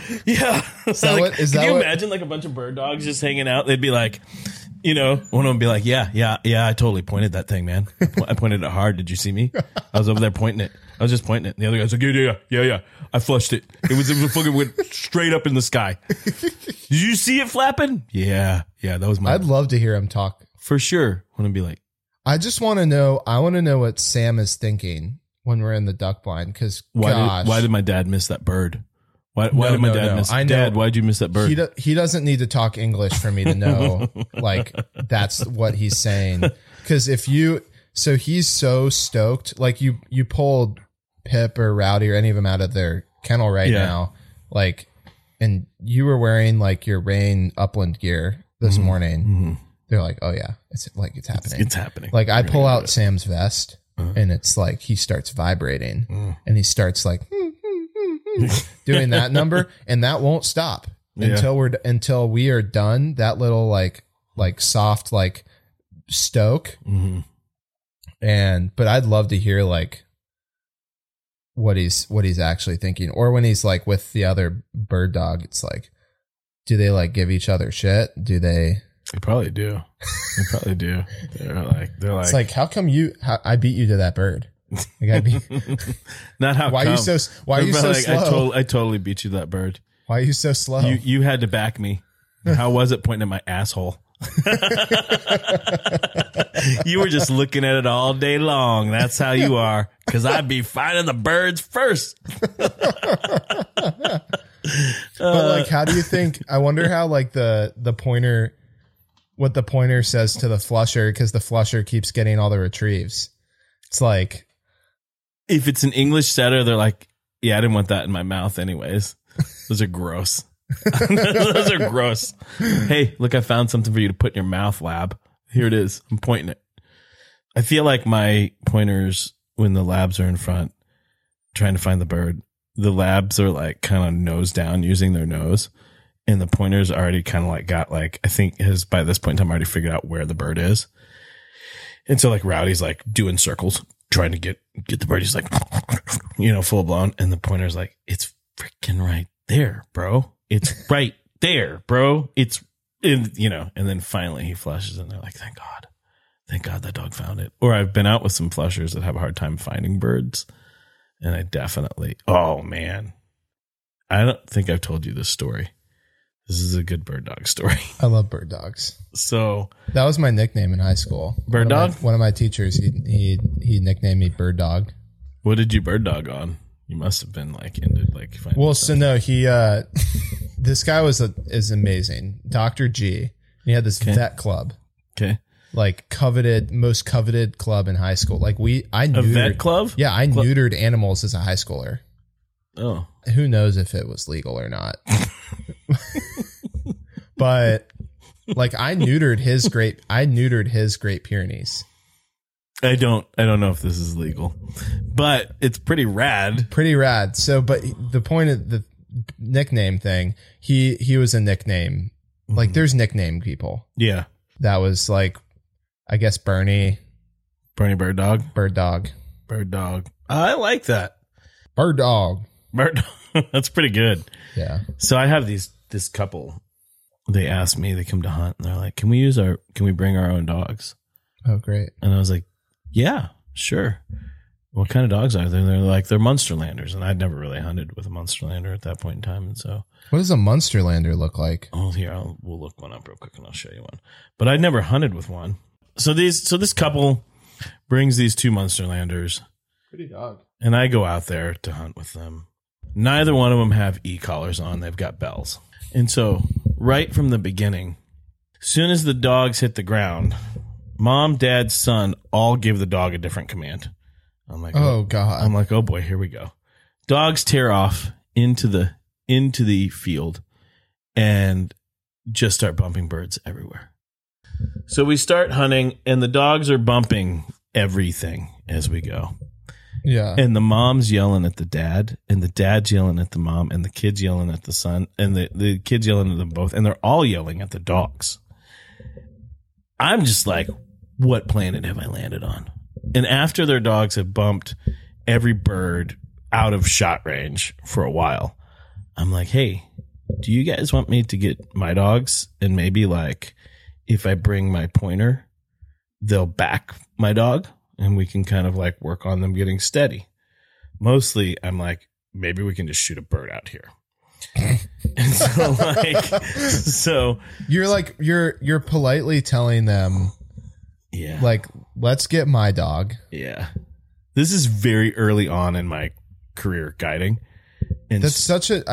you imagine like a bunch of bird dogs just hanging out? They'd be like, one of them would be like, yeah, I totally pointed that thing, man. I pointed it hard. Did you see me? I was over there pointing it. I was just pointing it. And the other guy's like, yeah. I flushed it. It fucking went straight up in the sky. Did you see it flapping? Yeah, that was my. I'd love to hear him talk. For sure. I want to be like, I just want to know. I want to know what Sam is thinking when we're in the duck blind. Because why did my dad miss that bird? Why did my dad miss? Dad, why'd you miss that bird? He doesn't need to talk English for me to know. Like that's what he's saying. Because so he's so stoked. Like you pulled Pip or Rowdy or any of them out of their kennel right now. Like, and you were wearing like your rain upland gear this morning. Mm-hmm. They're like, oh yeah, it's happening. It's happening. Like I pull out Sam's vest and it's like he starts vibrating and he starts like doing that number, and that won't stop until we are done. That little like soft like stoke. Mm-hmm. But I'd love to hear like what he's actually thinking, or when he's like with the other bird dog, it's like, do they like give each other shit? Do they? They probably do. They're like, it's like, how come I beat you to that bird? Like not how. Why come. Why are you so like, slow? I totally beat you to that bird. Why are you so slow? You had to back me. How was it pointing at my asshole? You were just looking at it all day long. That's how you are. Because I'd be finding the birds first. But like, how do you think? I wonder how like the pointer, what the pointer says to the flusher, because the flusher keeps getting all the retrieves. It's like, if it's an English setter, they're like, yeah, I didn't want that in my mouth anyways. Those are gross. Those are gross. Hey, look, I found something for you to put in your mouth, lab. Here it is. I'm pointing it. I feel like my pointers, when the labs are in front trying to find the bird, the labs are like kind of nose down using their nose, and the pointers already kind of like got like, I think has by this point in time already figured out where the bird is. And so like Rowdy's like doing circles trying to get the bird. He's like, full blown. And the pointer's like, it's freaking right there, bro. It's right there, bro. It's in, and then finally he flushes and they're like, thank God that dog found it. Or I've been out with some flushers that have a hard time finding birds. And I definitely, oh man, I don't think I've told you this story. This is a good bird dog story. I love bird dogs. So That was my nickname in high school. Bird dog? One of my teachers, he nicknamed me Bird Dog. what did you bird dog on? You must have been like into like finding Well, stuff. so no, he this guy is amazing. Dr. G. He had this vet club, Okay. like most coveted club in high school. Like I A neutered, vet club? Yeah, I neutered animals as a high schooler. Oh. Who knows if it was legal or not. But like I neutered his Great Pyrenees. I don't know if this is legal, but it's pretty rad. Pretty rad. So, but the point of the nickname thing, he was a nickname. Like there's nickname people. Yeah. That was like, I guess Bernie, Bird dog. Bird Dog. Bird dog. I like that. Bird Dog. Bird dog. That's pretty good. Yeah. So I have this couple. They asked me, they come to hunt and they're like, can we bring our own dogs? Oh, great. And I was like, yeah, sure. What kind of dogs are there? And they're like, they're Munsterlanders. And I'd never really hunted with a Munsterlander at that point in time. And so, What does a Munsterlander look like? oh, here, we'll look one up real quick and I'll show you one. But I'd never hunted with one. So this couple brings these two Munsterlanders Pretty dog. and I go out there to hunt with them. Neither one of them have e-collars on. They've got bells. And so right from the beginning, as soon as the dogs hit the ground, mom, dad, son all give the dog a different command. I'm like, Oh God. I'm like, oh boy, here we go. Dogs tear off into the field and just start bumping birds everywhere. So we start hunting and the dogs are bumping everything as we go. Yeah. And the mom's yelling at the dad, and the dad's yelling at the mom, and the kid's yelling at the son, and the kid's yelling at them both, and they're all yelling at the dogs. I'm just like, what planet have I landed on? And after their dogs have bumped every bird out of shot range for a while, I'm like, hey, do you guys want me to get my dogs? And maybe like, if I bring my pointer, they'll back my dog and we can kind of like work on them getting steady. Mostly I'm like, maybe we can just shoot a bird out here. And so like, so You're like, you're politely telling them, yeah, like, let's get my dog. yeah. This is very early on in my career guiding. And That's such a,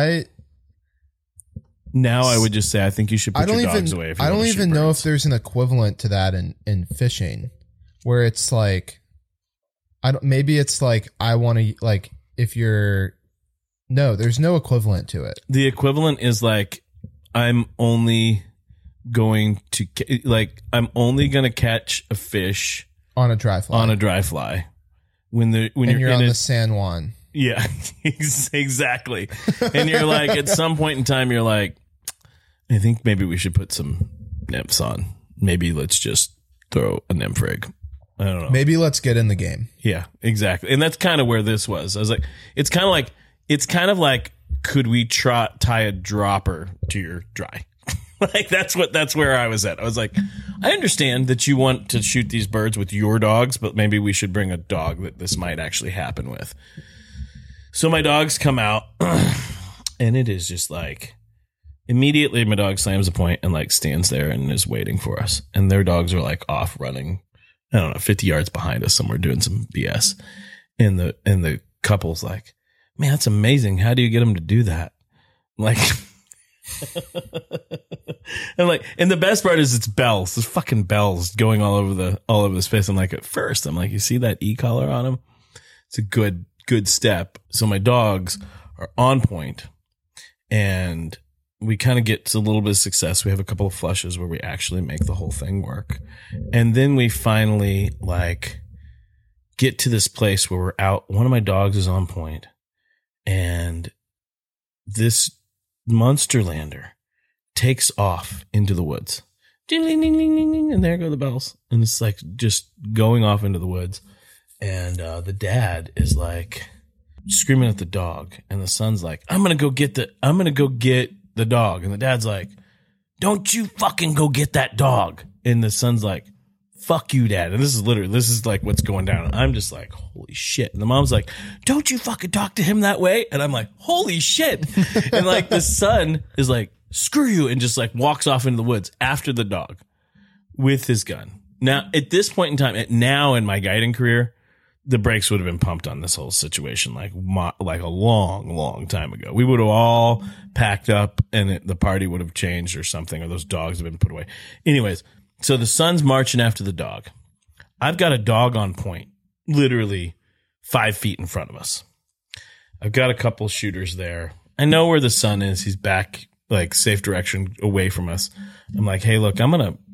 now I would just say, I think you should put your dogs away. If you I don't want to even shoot know birds. if there's an equivalent to that in fishing, where it's like, maybe it's like, I want to, like, if you're, no, there's no equivalent to it. The equivalent is like, I'm only going to catch a fish On a dry fly. on a dry fly when and you're you're in on it. the San Juan. Yeah, exactly. And you're like, at some point in time, you're like, I think maybe we should put some nymphs on. Maybe let's just throw a nymph rig. I don't know. Maybe let's get in the game. Yeah, exactly. And that's kind of where this was. I was like, it's kind of like, could we tie a dropper to your dry? Like that's where I was at. I was like, I understand that you want to shoot these birds with your dogs, but maybe we should bring a dog that this might actually happen with. So my dogs come out and it is just like, immediately my dog slams a point and like stands there and is waiting for us. And their dogs are like off running, I don't know, 50 yards behind us somewhere doing some BS. And the couple's like, man, that's amazing. How do you get them to do that? Like, and the best part is it's bells. There's fucking bells going all over the space. I'm like, at first, I'm like, you see that e-collar on him? It's a good step. So my dogs are on point and we kind of get to a little bit of success. We have a couple of flushes where we actually make the whole thing work. And then we finally like get to this place where we're out. One of my dogs is on point and this Munsterlander takes off into the woods. Ding, ding, ding, ding, ding, ding, and there go the bells. And it's like just going off into the woods. And the dad is like screaming at the dog. And the son's like, I'm going to go get the dog. And the dad's like, don't you fucking go get that dog. And the son's like, fuck you, dad. And this is like what's going down. And I'm just like, holy shit. And the mom's like, don't you fucking talk to him that way. And I'm like, holy shit. And like the son is like, screw you, and just like walks off into the woods after the dog with his gun. Now, at this point in time, now in my guiding career, the brakes would have been pumped on this whole situation like a long, long time ago. We would have all packed up and the party would have changed or something, or those dogs have been put away. Anyways, so the son's marching after the dog. I've got a dog on point, literally 5 feet in front of us. I've got a couple shooters there. I know where the son is. He's back, like, safe direction away from us. I'm like, hey, look, I'm going to,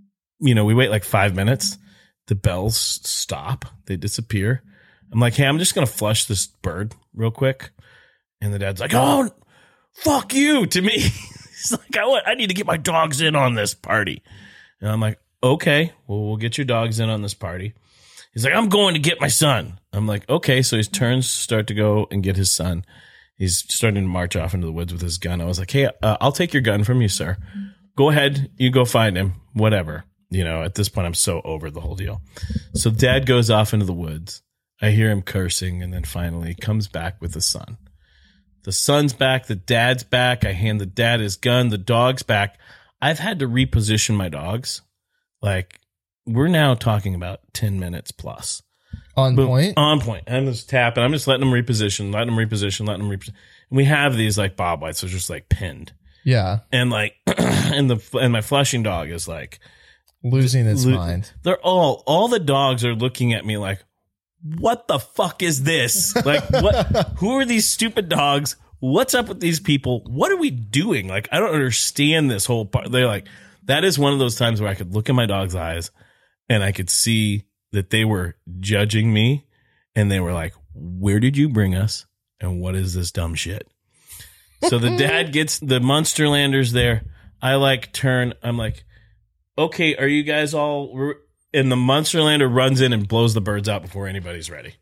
we wait like 5 minutes. The bells stop. They disappear. I'm like, hey, I'm just going to flush this bird real quick. And the dad's like, oh, fuck you to me. He's like, I need to get my dogs in on this party. And I'm like, okay, well, we'll get your dogs in on this party. He's like, I'm going to get my son. I'm like, okay. So his turns start to go and get his son. He's starting to march off into the woods with his gun. I was like, hey, I'll take your gun from you, sir. Go ahead. You go find him. Whatever. At this point, I'm so over the whole deal. So dad goes off into the woods. I hear him cursing and then finally comes back with the son. The son's back. The dad's back. I hand the dad his gun. The dog's back. I've had to reposition my dogs. Like, we're now talking about 10 minutes plus. On point? On point. I'm just tapping. I'm just letting them reposition. And we have these like bob whites, so just like pinned. Yeah. And like, and my flushing dog is like, losing its mind. They're all the dogs are looking at me like, what the fuck is this? Like, what? Who are these stupid dogs? What's up with these people? What are we doing? Like, I don't understand this whole part. They're like, that is one of those times where I could look in my dog's eyes and I could see that they were judging me and they were like, where did you bring us? And what is this dumb shit? So the dad gets the Munsterlanders there. I like turn. I'm like, okay, are you guys all... And the Munsterlander runs in and blows the birds out before anybody's ready.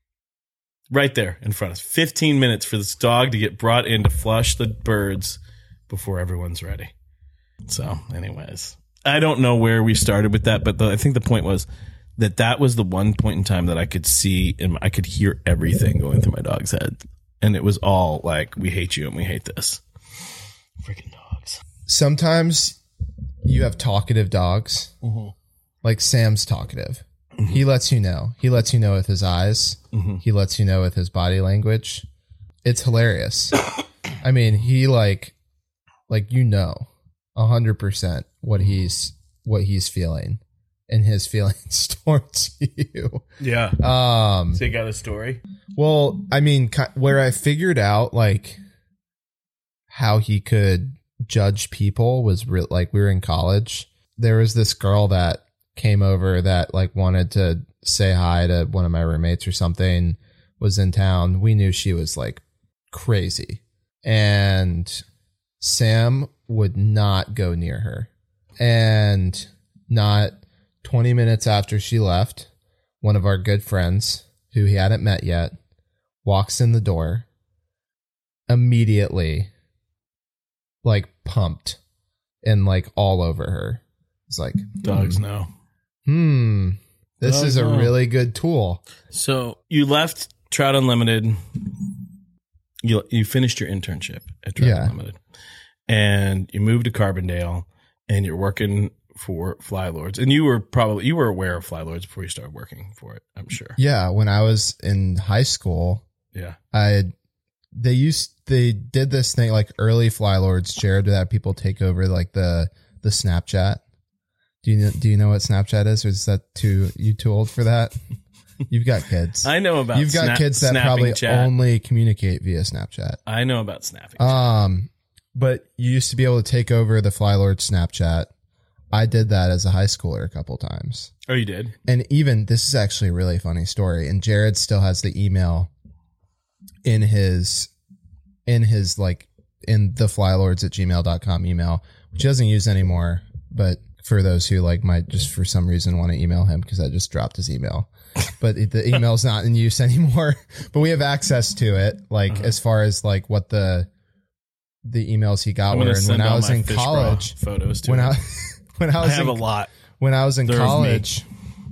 Right there in front of us. 15 minutes for this dog to get brought in to flush the birds before everyone's ready. So, anyways, I don't know where we started with that, but I think the point was that was the one point in time that I could see and I could hear everything going through my dog's head. And it was all like, we hate you and we hate this. Freaking dogs. Sometimes you have talkative dogs. Mm-hmm. Like Sam's talkative. Mm-hmm. He lets you know. He lets you know with his eyes. Mm-hmm. He lets you know with his body language. It's hilarious. I mean, he like 100% what he's feeling and his feelings towards you. Yeah. So you got a story? Well, I mean, where I figured out like how he could judge people was like we were in college. There was this girl that came over that like wanted to say hi to one of my roommates or something, was in town. We knew she was like crazy, and Sam would not go near her. And not 20 minutes after she left, one of our good friends who he hadn't met yet walks in the door, immediately like pumped and like all over her. It's like, dogs know. This is a really good tool. So you left Trout Unlimited. You finished your internship at Trout Unlimited, and you moved to Carbondale, and you're working for Fly Lords. And you were aware of Fly Lords before you started working for it, I'm sure. Yeah, when I was in high school, they did this thing like early Fly Lords. Jared would have people take over like the Snapchat. Do you know what Snapchat is, or is that too old for that? You've got kids. I know about. You've got kids that probably only communicate via Snapchat. I know about snapping. But you used to be able to take over the Fly Lord Snapchat. I did that as a high schooler a couple times. Oh, you did? And even this is actually a really funny story. And Jared still has the email in his like in the flylords@gmail.com email, which he doesn't use anymore, but for those who like might just for some reason want to email him, because I just dropped his email, but the email's not in use anymore, but we have access to it. Like as far as like what the emails he got were. And when I was in college, photos too. when I have a lot. When I was in college,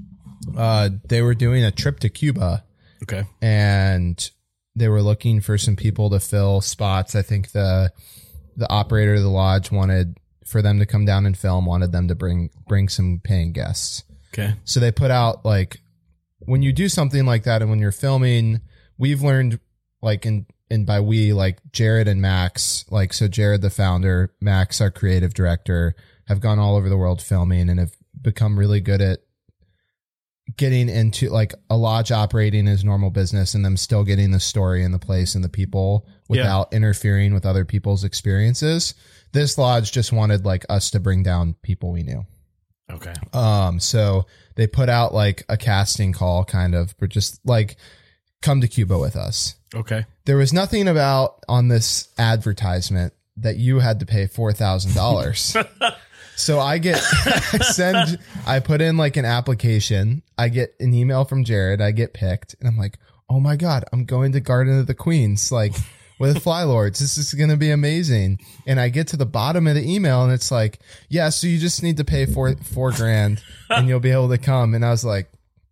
they were doing a trip to Cuba. Okay. And they were looking for some people to fill spots. I think the the operator of the lodge wanted for them to come down and film, wanted them to bring some paying guests. Okay. So they put out, like, when you do something like that and when you're filming, we've learned, like, and by we, like Jared and Max, like, so Jared, the founder, Max, our creative director, have gone all over the world filming and have become really good at getting into, like, a lodge operating as normal business and them still getting the story and the place and the people without interfering with other people's experiences. This lodge just wanted, like, us to bring down people we knew. Okay. So they put out, like, a casting call, kind of, but just like, come to Cuba with us. Okay. There was nothing about on this advertisement that you had to pay $4,000. So I put in, like, an application. I get an email from Jared. I get picked and I'm like, oh my God, I'm going to Garden of the Queens, like, with Fly Lords. This is going to be amazing. And I get to the bottom of the email and it's like, yeah, so you just need to pay $4,000 and you'll be able to come. And I was like,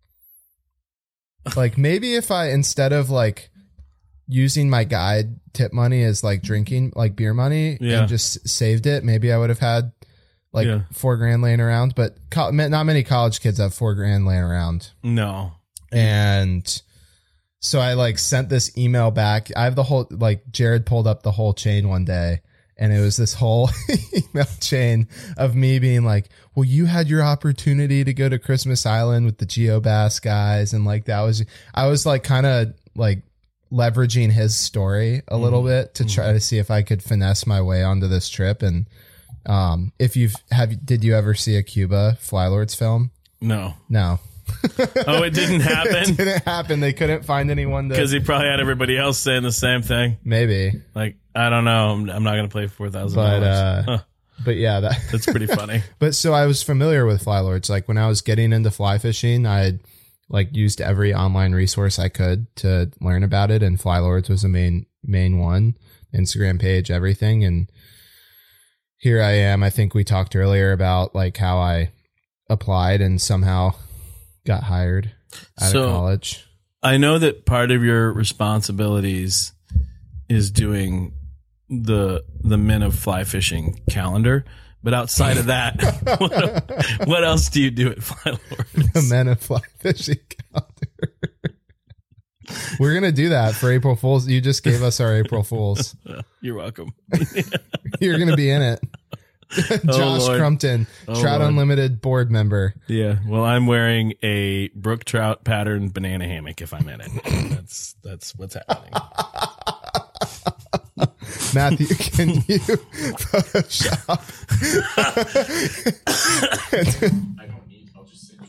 maybe if I, instead of, like, using my guide tip money as, like, drinking, like, beer money and just saved it, maybe I would have had, like, $4,000 laying around. But not many college kids have $4,000 laying around. No. And so I, like, sent this email back. I have the whole, like, Jared pulled up the whole chain one day and it was this whole email chain of me being like, well, you had your opportunity to go to Christmas Island with the GeoBass guys. And, like, I was like, kind of, like, leveraging his story a little bit to try to see if I could finesse my way onto this trip. And did you ever see a Cuba Fly Lords film? No. Oh, it didn't happen? It didn't happen. They couldn't find anyone because he probably had everybody else saying the same thing. Maybe. Like, I don't know. I'm not going to play $4,000. But yeah, that's pretty funny. But so I was familiar with Fly Lords. Like, when I was getting into fly fishing, I had, like, used every online resource I could to learn about it. And Fly Lords was the main one, Instagram page, everything. And here I am. I think we talked earlier about, like, how I applied and somehow got hired out of college. I know that part of your responsibilities is doing the Men of Fly Fishing calendar, but outside of that, what else do you do at Fly Lords? The Men of Fly Fishing calendar. We're gonna do that for April Fools. You just gave us our April Fools. You're welcome. You're gonna be in it. Josh Crumpton, Trout Unlimited board member. Yeah. Well, I'm wearing a brook trout pattern banana hammock if I'm in it. That's what's happening. Matthew, can you Photoshop? I don't need. I'll just send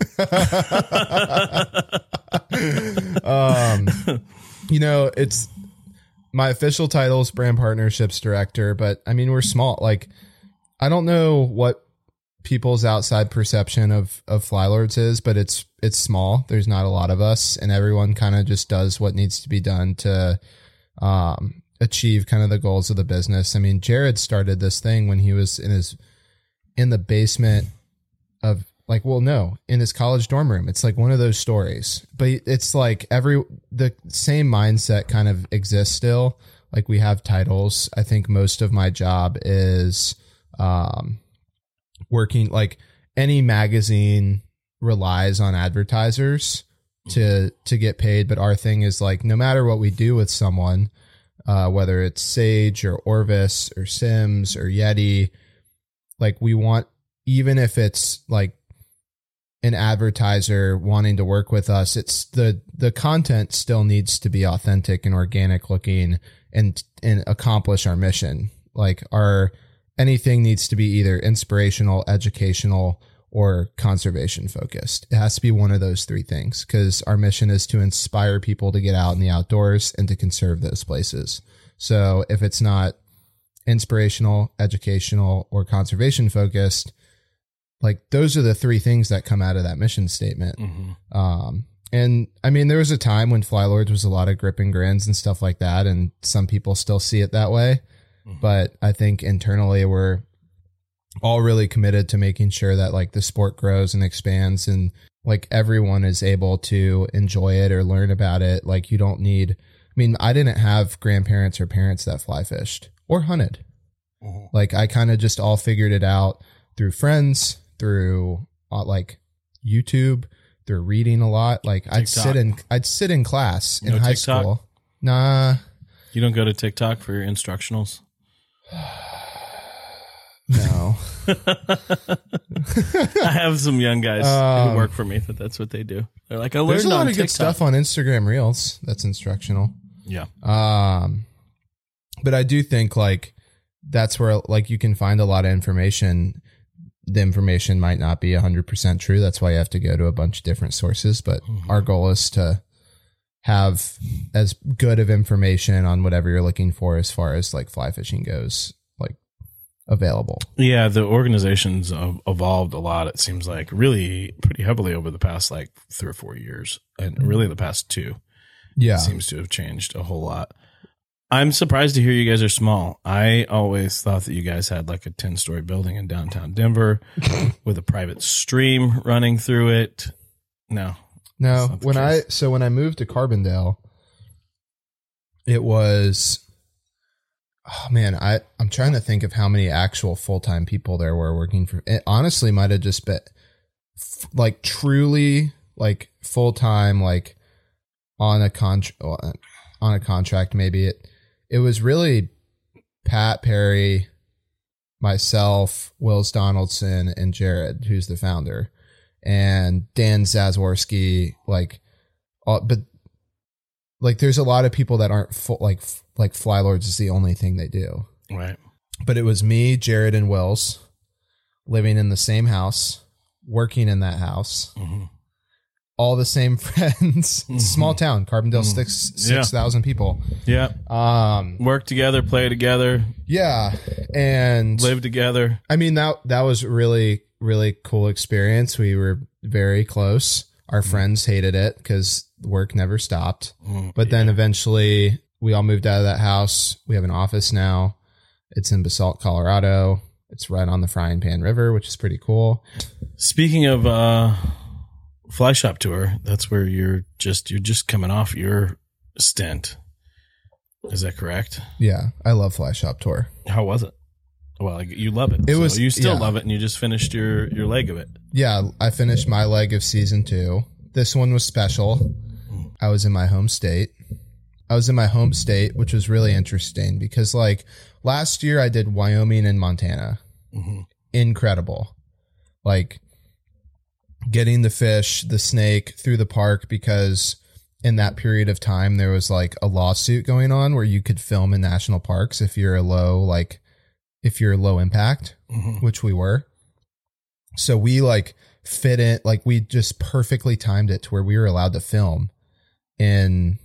you the photo. You know, it's my official title is brand partnerships director, but I mean, we're small. Like, I don't know what people's outside perception of Fly Lords is, but it's small. There's not a lot of us, and everyone kind of just does what needs to be done to achieve kind of the goals of the business. I mean, Jared started this thing when he was in the basement of, like, well, no, in his college dorm room. It's like one of those stories, but it's like the same mindset kind of exists still. Like, we have titles. I think most of my job is working, like, any magazine relies on advertisers to get paid. But our thing is, like, no matter what we do with someone, whether it's Sage or Orvis or Sims or Yeti, like, we want, even if it's like an advertiser wanting to work with us, it's the content still needs to be authentic and organic looking and accomplish our mission. Like, anything needs to be either inspirational, educational, or conservation focused. It has to be one of those three things, because our mission is to inspire people to get out in the outdoors and to conserve those places. So if it's not inspirational, educational, or conservation focused, like, those are the three things that come out of that mission statement. Mm-hmm. And I mean, there was a time when Fly Lords was a lot of grip and grins and stuff like that, and some people still see it that way. Mm-hmm. But I think internally we're all really committed to making sure that, like, the sport grows and expands and, like, everyone is able to enjoy it or learn about it. Like, you don't need, I mean, I didn't have grandparents or parents that fly fished or hunted. Like I kind of just all figured it out through friends, through like YouTube, through reading a lot. Like I'd sit in class in high school. Nah. You don't go to TikTok for your instructionals? No. I have some young guys who work for me that's what they do. They're like, I learned there's a lot on of TikTok. good stuff on Instagram Reels that's instructional. Yeah. But I do think like that's where like you can find a lot of information. The information might not be 100% true. That's why you have to go to a bunch of different sources. But our goal is to have as good of information on whatever you're looking for as far as like fly fishing goes, like available. Yeah, the organization's evolved a lot. It seems like really pretty heavily over the past like 3 or 4 years, and really the past 2. Yeah, it seems to have changed a whole lot. I'm surprised to hear you guys are small. I always thought that you guys had like a 10-story building in downtown Denver with a private stream running through it. No. When I moved to Carbondale, it was, oh man, I'm trying to think of how many actual full-time people there were working for. It honestly might have just been like truly like full-time, like on a contract. Maybe it was really Pat Perry, myself, Wills Donaldson, and Jared, who's the founder, and Dan Zazworski. But there's a lot of people that aren't full, like Fly Lords is the only thing they do. Right. But it was me, Jared, and Wills living in the same house, working in that house. Mm-hmm. All the same friends. Mm-hmm. Small town, Carbondale, 6,000 people. Yeah. Work together, play together. Yeah. And live together. I mean, that was really, really cool experience. We were very close. Our friends hated it because work never stopped. But then eventually we all moved out of that house. We have an office now. It's in Basalt, Colorado. It's right on the Frying Pan River, which is pretty cool. Speaking of, Fly Shop Tour, that's where you're just coming off your stint. Is that correct? Yeah, I love Fly Shop Tour. How was it? Well, you love it. You still love it, and you just finished your leg of it. Yeah, I finished my leg of season 2. This one was special. I was in my home state, which was really interesting because like last year I did Wyoming and Montana. Mm-hmm. Incredible. Like getting the fish, the snake through the park, because in that period of time there was like a lawsuit going on where you could film in national parks if you're low impact, which we were. So we like fit in, like we just perfectly timed it to where we were allowed to film in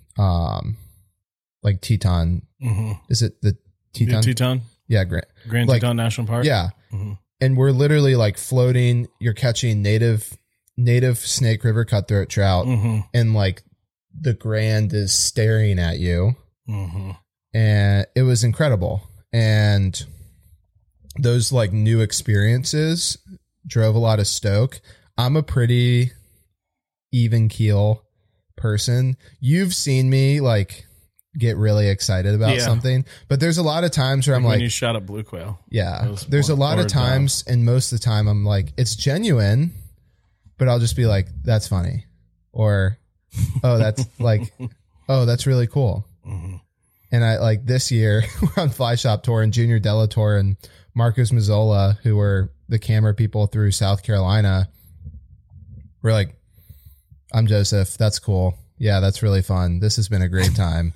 like Teton. Mm-hmm. Is it the Teton? Teton? Yeah, Grand like, Teton National Park. Yeah. Mm-hmm. And we're literally like floating, you're catching native Snake River cutthroat trout, and like the Grand is staring at you. Mm-hmm. And it was incredible. And those like new experiences drove a lot of stoke. I'm a pretty even keel person. You've seen me like get really excited about something, but there's a lot of times where I'm like, when you shot a blue quail. Yeah. There's a lot of times, and most of the time I'm like, it's genuine, but I'll just be like, that's funny. Or, oh, that's like, oh, that's really cool. Mm-hmm. And I like this year we're on Fly Shop Tour, and Junior Delator and Marcus Mazzola, who were the camera people through South Carolina, we're like, I'm Joseph. That's cool. Yeah, that's really fun. This has been a great time.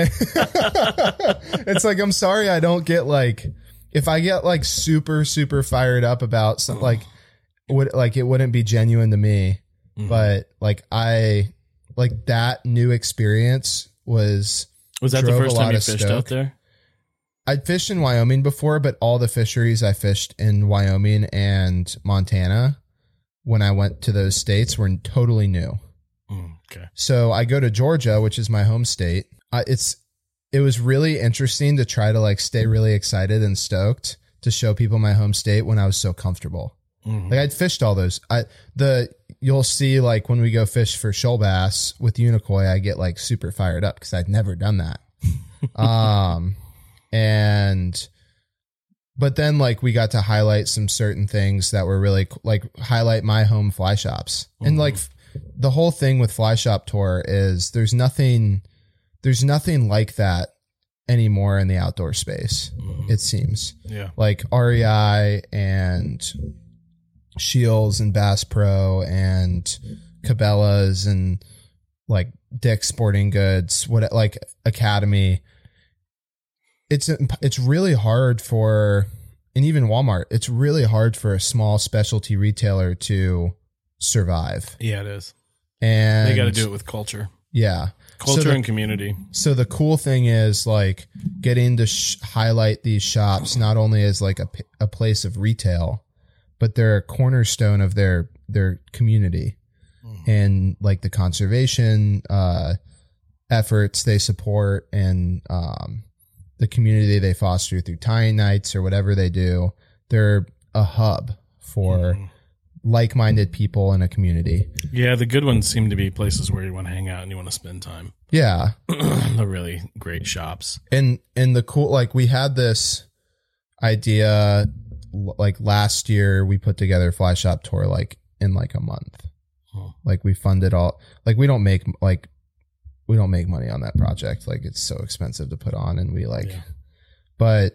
It's like, I'm sorry I don't get like, if I get like super, super fired up about something, like it wouldn't be genuine to me. But like that new experience was that the first time you fished out there? I'd fished in Wyoming before, but all the fisheries I fished in Wyoming and Montana when I went to those states were totally new. Okay. So I go to Georgia, which is my home state. It was really interesting to try to like stay really excited and stoked to show people my home state when I was so comfortable. Mm-hmm. Like I'd fished all those. You'll see like when we go fish for shoal bass with Unicoi, I get like super fired up because I'd never done that. And But then like we got to highlight some certain things that were really like highlight my home fly shops. And like the whole thing with Fly Shop Tour is there's nothing like that anymore in the outdoor space. It seems. Yeah. Like REI and Shields and Bass Pro and Cabela's and like Dick's Sporting Goods, what like Academy. It's really hard for, and even Walmart, it's really hard for a small specialty retailer to survive. Yeah, it is. And they got to do it with culture. Yeah. Culture and community. So the cool thing is like getting to highlight these shops, not only as like a place of retail, but they're a cornerstone of their community and like the conservation efforts they support and the community they foster through tying nights or whatever they do. They're a hub for like-minded people in a community. Yeah, the good ones seem to be places where you want to hang out and you want to spend time. Yeah. The really great shops. And the cool, like we had this idea like last year we put together Fly Shop Tour like in like a month. Like we funded all, like we don't make money on that project. Like it's so expensive to put on and we like, but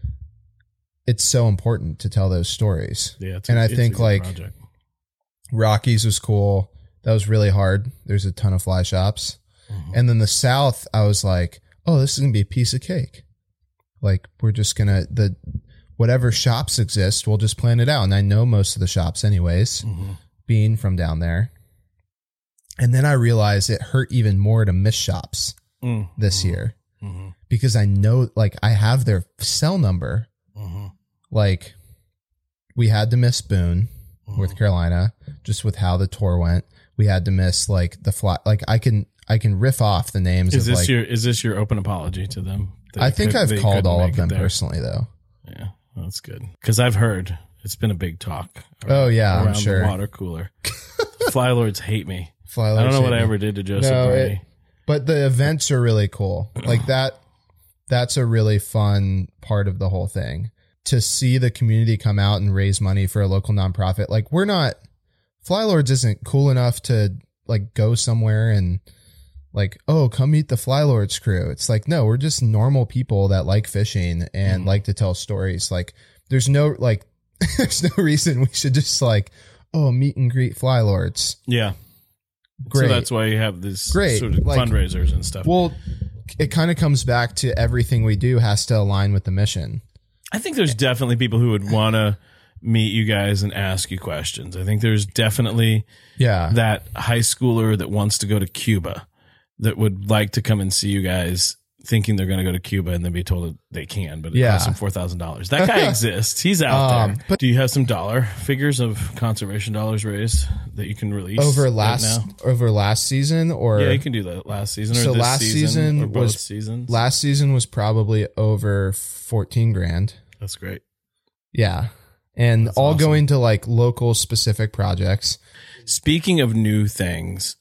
it's so important to tell those stories. Yeah. I think like project. Rockies was cool. That was really hard. There's a ton of fly shops. And then the South, I was like, oh, this is going to be a piece of cake. Like we're just going to, whatever shops exist, we'll just plan it out. And I know most of the shops anyways, being from down there. And then I realized it hurt even more to miss shops this year because I know, like I have their cell number. Like we had to miss Boone, North Carolina, just with how the tour went. We had to miss like the fly. Like I can riff off the names. Is this like, is this your open apology to them? I think I've called all of them personally though. Yeah, that's good. Cause I've heard it's been a big talk. Oh yeah, I'm sure. The water cooler. Fly Lords hate me. Fly Lords I don't know what I me. ever did to Joseph Brady. But the events are really cool. Like that's a really fun part of the whole thing. To see the community come out and raise money for a local nonprofit. Like Fly Lords isn't cool enough to like go somewhere and like, oh, come meet the Fly Lords crew. It's like, no, we're just normal people that like fishing and like to tell stories. Like there's no reason we should just like, oh, meet and greet Fly Lords. Yeah. Great. So that's why you have this Great. sort of like, fundraisers and stuff. Well, it kind of comes back to everything we do has to align with the mission. I think there's definitely people who would want to meet you guys and ask you questions. I think there's definitely that high schooler that wants to go to Cuba that would like to come and see you guys thinking they're going to go to Cuba and then be told that they can, but it costs them $4,000. That guy exists. He's out there. But do you have some dollar figures of conservation dollars raised that you can release over last season? Or yeah, you can do that last season. Or so this last season or both seasons. Last season was probably over 14 grand. That's great. Yeah. And that's all awesome. going to like local specific projects. Speaking of new things,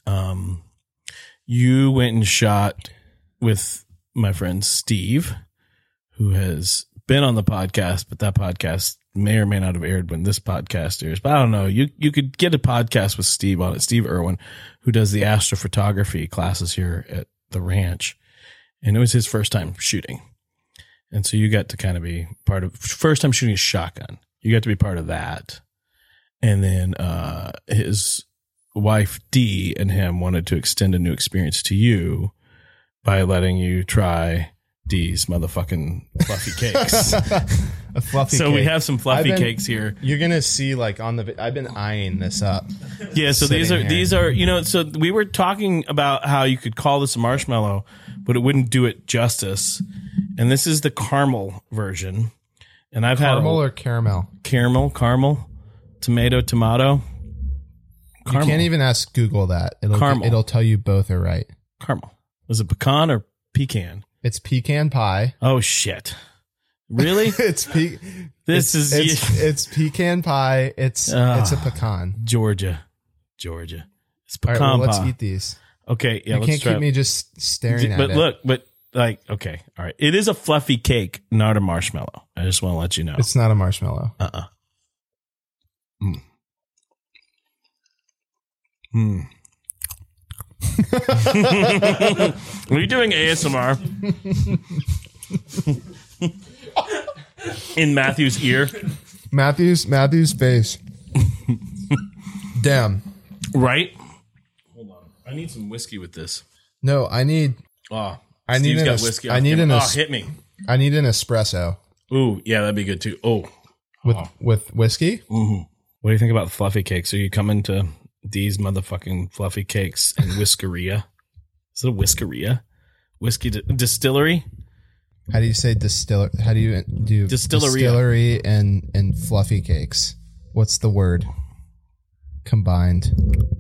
you went and shot with my friend Steve, who has been on the podcast, but that podcast may or may not have aired when this podcast airs. But I don't know. You could get a podcast with Steve on it, Steve Irwin, who does the astrophotography classes here at the ranch. And it was his first time shooting. And so you got to kind of be part of first time shooting a shotgun. You got to be part of that. And then his wife Dee and him wanted to extend a new experience to you by letting you try Dee's motherfucking fluffy cakes. A fluffy so cake. We have some fluffy cakes here. You're going to see like on the, I've been eyeing this up. Yeah. So these are, you know, so we were talking about how you could call this a marshmallow, but it wouldn't do it justice. And this is the caramel version. And I've had caramel or caramel? Caramel, tomato. Caramel. You can't even ask Google that. It'll tell you both are right. Caramel. Was it pecan or pecan? It's pecan pie. Oh shit. Really? It's pecan pie. It's a pecan. Georgia. It's pecan pie. Let's pie. eat these. Okay, yeah. You can't keep me just staring at it. But look, but like, okay, all right. It is a fluffy cake, not a marshmallow. I just want to let you know. It's not a marshmallow. Are you doing ASMR in Matthew's ear? Matthew's face. Damn. Right? Hold on. I need some whiskey with this. No, I need Steve's got whiskey. Hit me. I need an espresso. Ooh, yeah, that'd be good too. Oh, with whiskey. Mm-hmm. What do you think about fluffy cakes? Are you coming to these motherfucking fluffy cakes and whiskeria? Is it a whiskeria? Whiskey distillery? How do you say How do you do distillery and fluffy cakes? What's the word combined?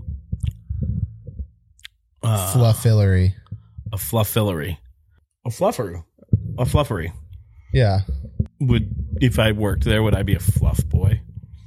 Fluffillery. A fluffillery. A fluffery. Yeah. If I worked there, would I be a fluff boy?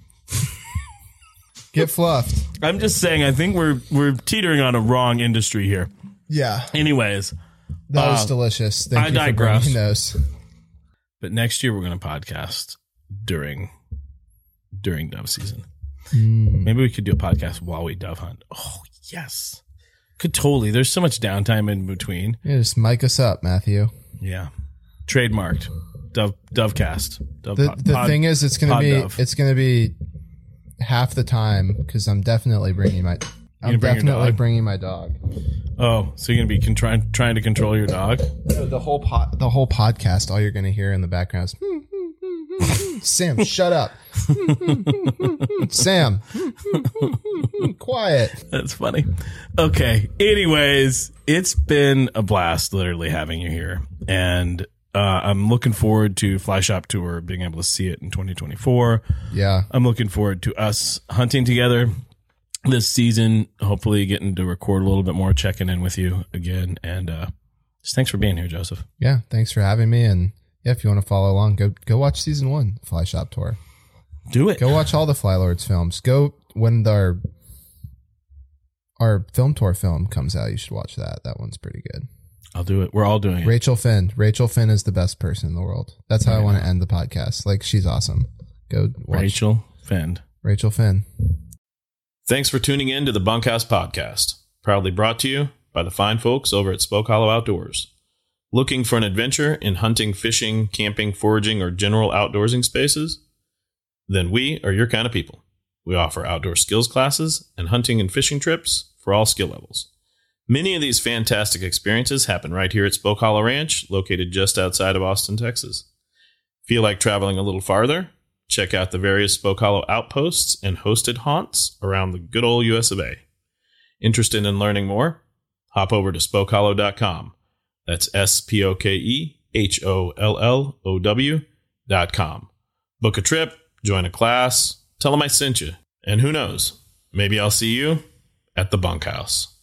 Get fluffed. I'm just saying, I think we're teetering on a wrong industry here. Yeah. Anyways. That was delicious. Thank you digress. For bringing those. But next year we're going to podcast during dove season. Maybe we could do a podcast while we dove hunt. Oh, yes. Could totally. There's so much downtime in between. Yeah, just mic us up, Matthew. Yeah. Trademarked. Dovecast. The thing is, it's gonna be half the time because I'm definitely bringing my dog. Oh, so you're gonna be trying to control your dog? The whole podcast, all you're gonna hear in the background is Sam, shut up. Sam, quiet. That's funny. Okay. Anyways, it's been a blast literally having you here. And I'm looking forward to Fly Shop Tour, being able to see it in 2024. Yeah. I'm looking forward to us hunting together this season, hopefully getting to record a little bit more, checking in with you again. And just thanks for being here, Joseph. Yeah, thanks for having me. And yeah, if you want to follow along, go watch season 1, Fly Shop Tour. Do it. Go watch all the Fly Lords films. Go when our film tour film comes out. You should watch that. That one's pretty good. I'll do it. We're all doing it. Rachel Finn is the best person in the world. That's how I want to end the podcast. Like, she's awesome. Go watch Rachel Finn. Thanks for tuning in to the Bunkhouse Podcast, proudly brought to you by the fine folks over at Spoke Hollow Outdoors. Looking for an adventure in hunting, fishing, camping, foraging, or general outdoorsing spaces? Then we are your kind of people. We offer outdoor skills classes and hunting and fishing trips for all skill levels. Many of these fantastic experiences happen right here at Spoke Hollow Ranch, located just outside of Austin, Texas. Feel like traveling a little farther? Check out the various Spoke Hollow outposts and hosted haunts around the good old US of A. Interested in learning more? Hop over to spokehollow.com. That's SPOKEHOLLOW.com. Book a trip, join a class, tell them I sent you, and who knows, maybe I'll see you at the bunkhouse.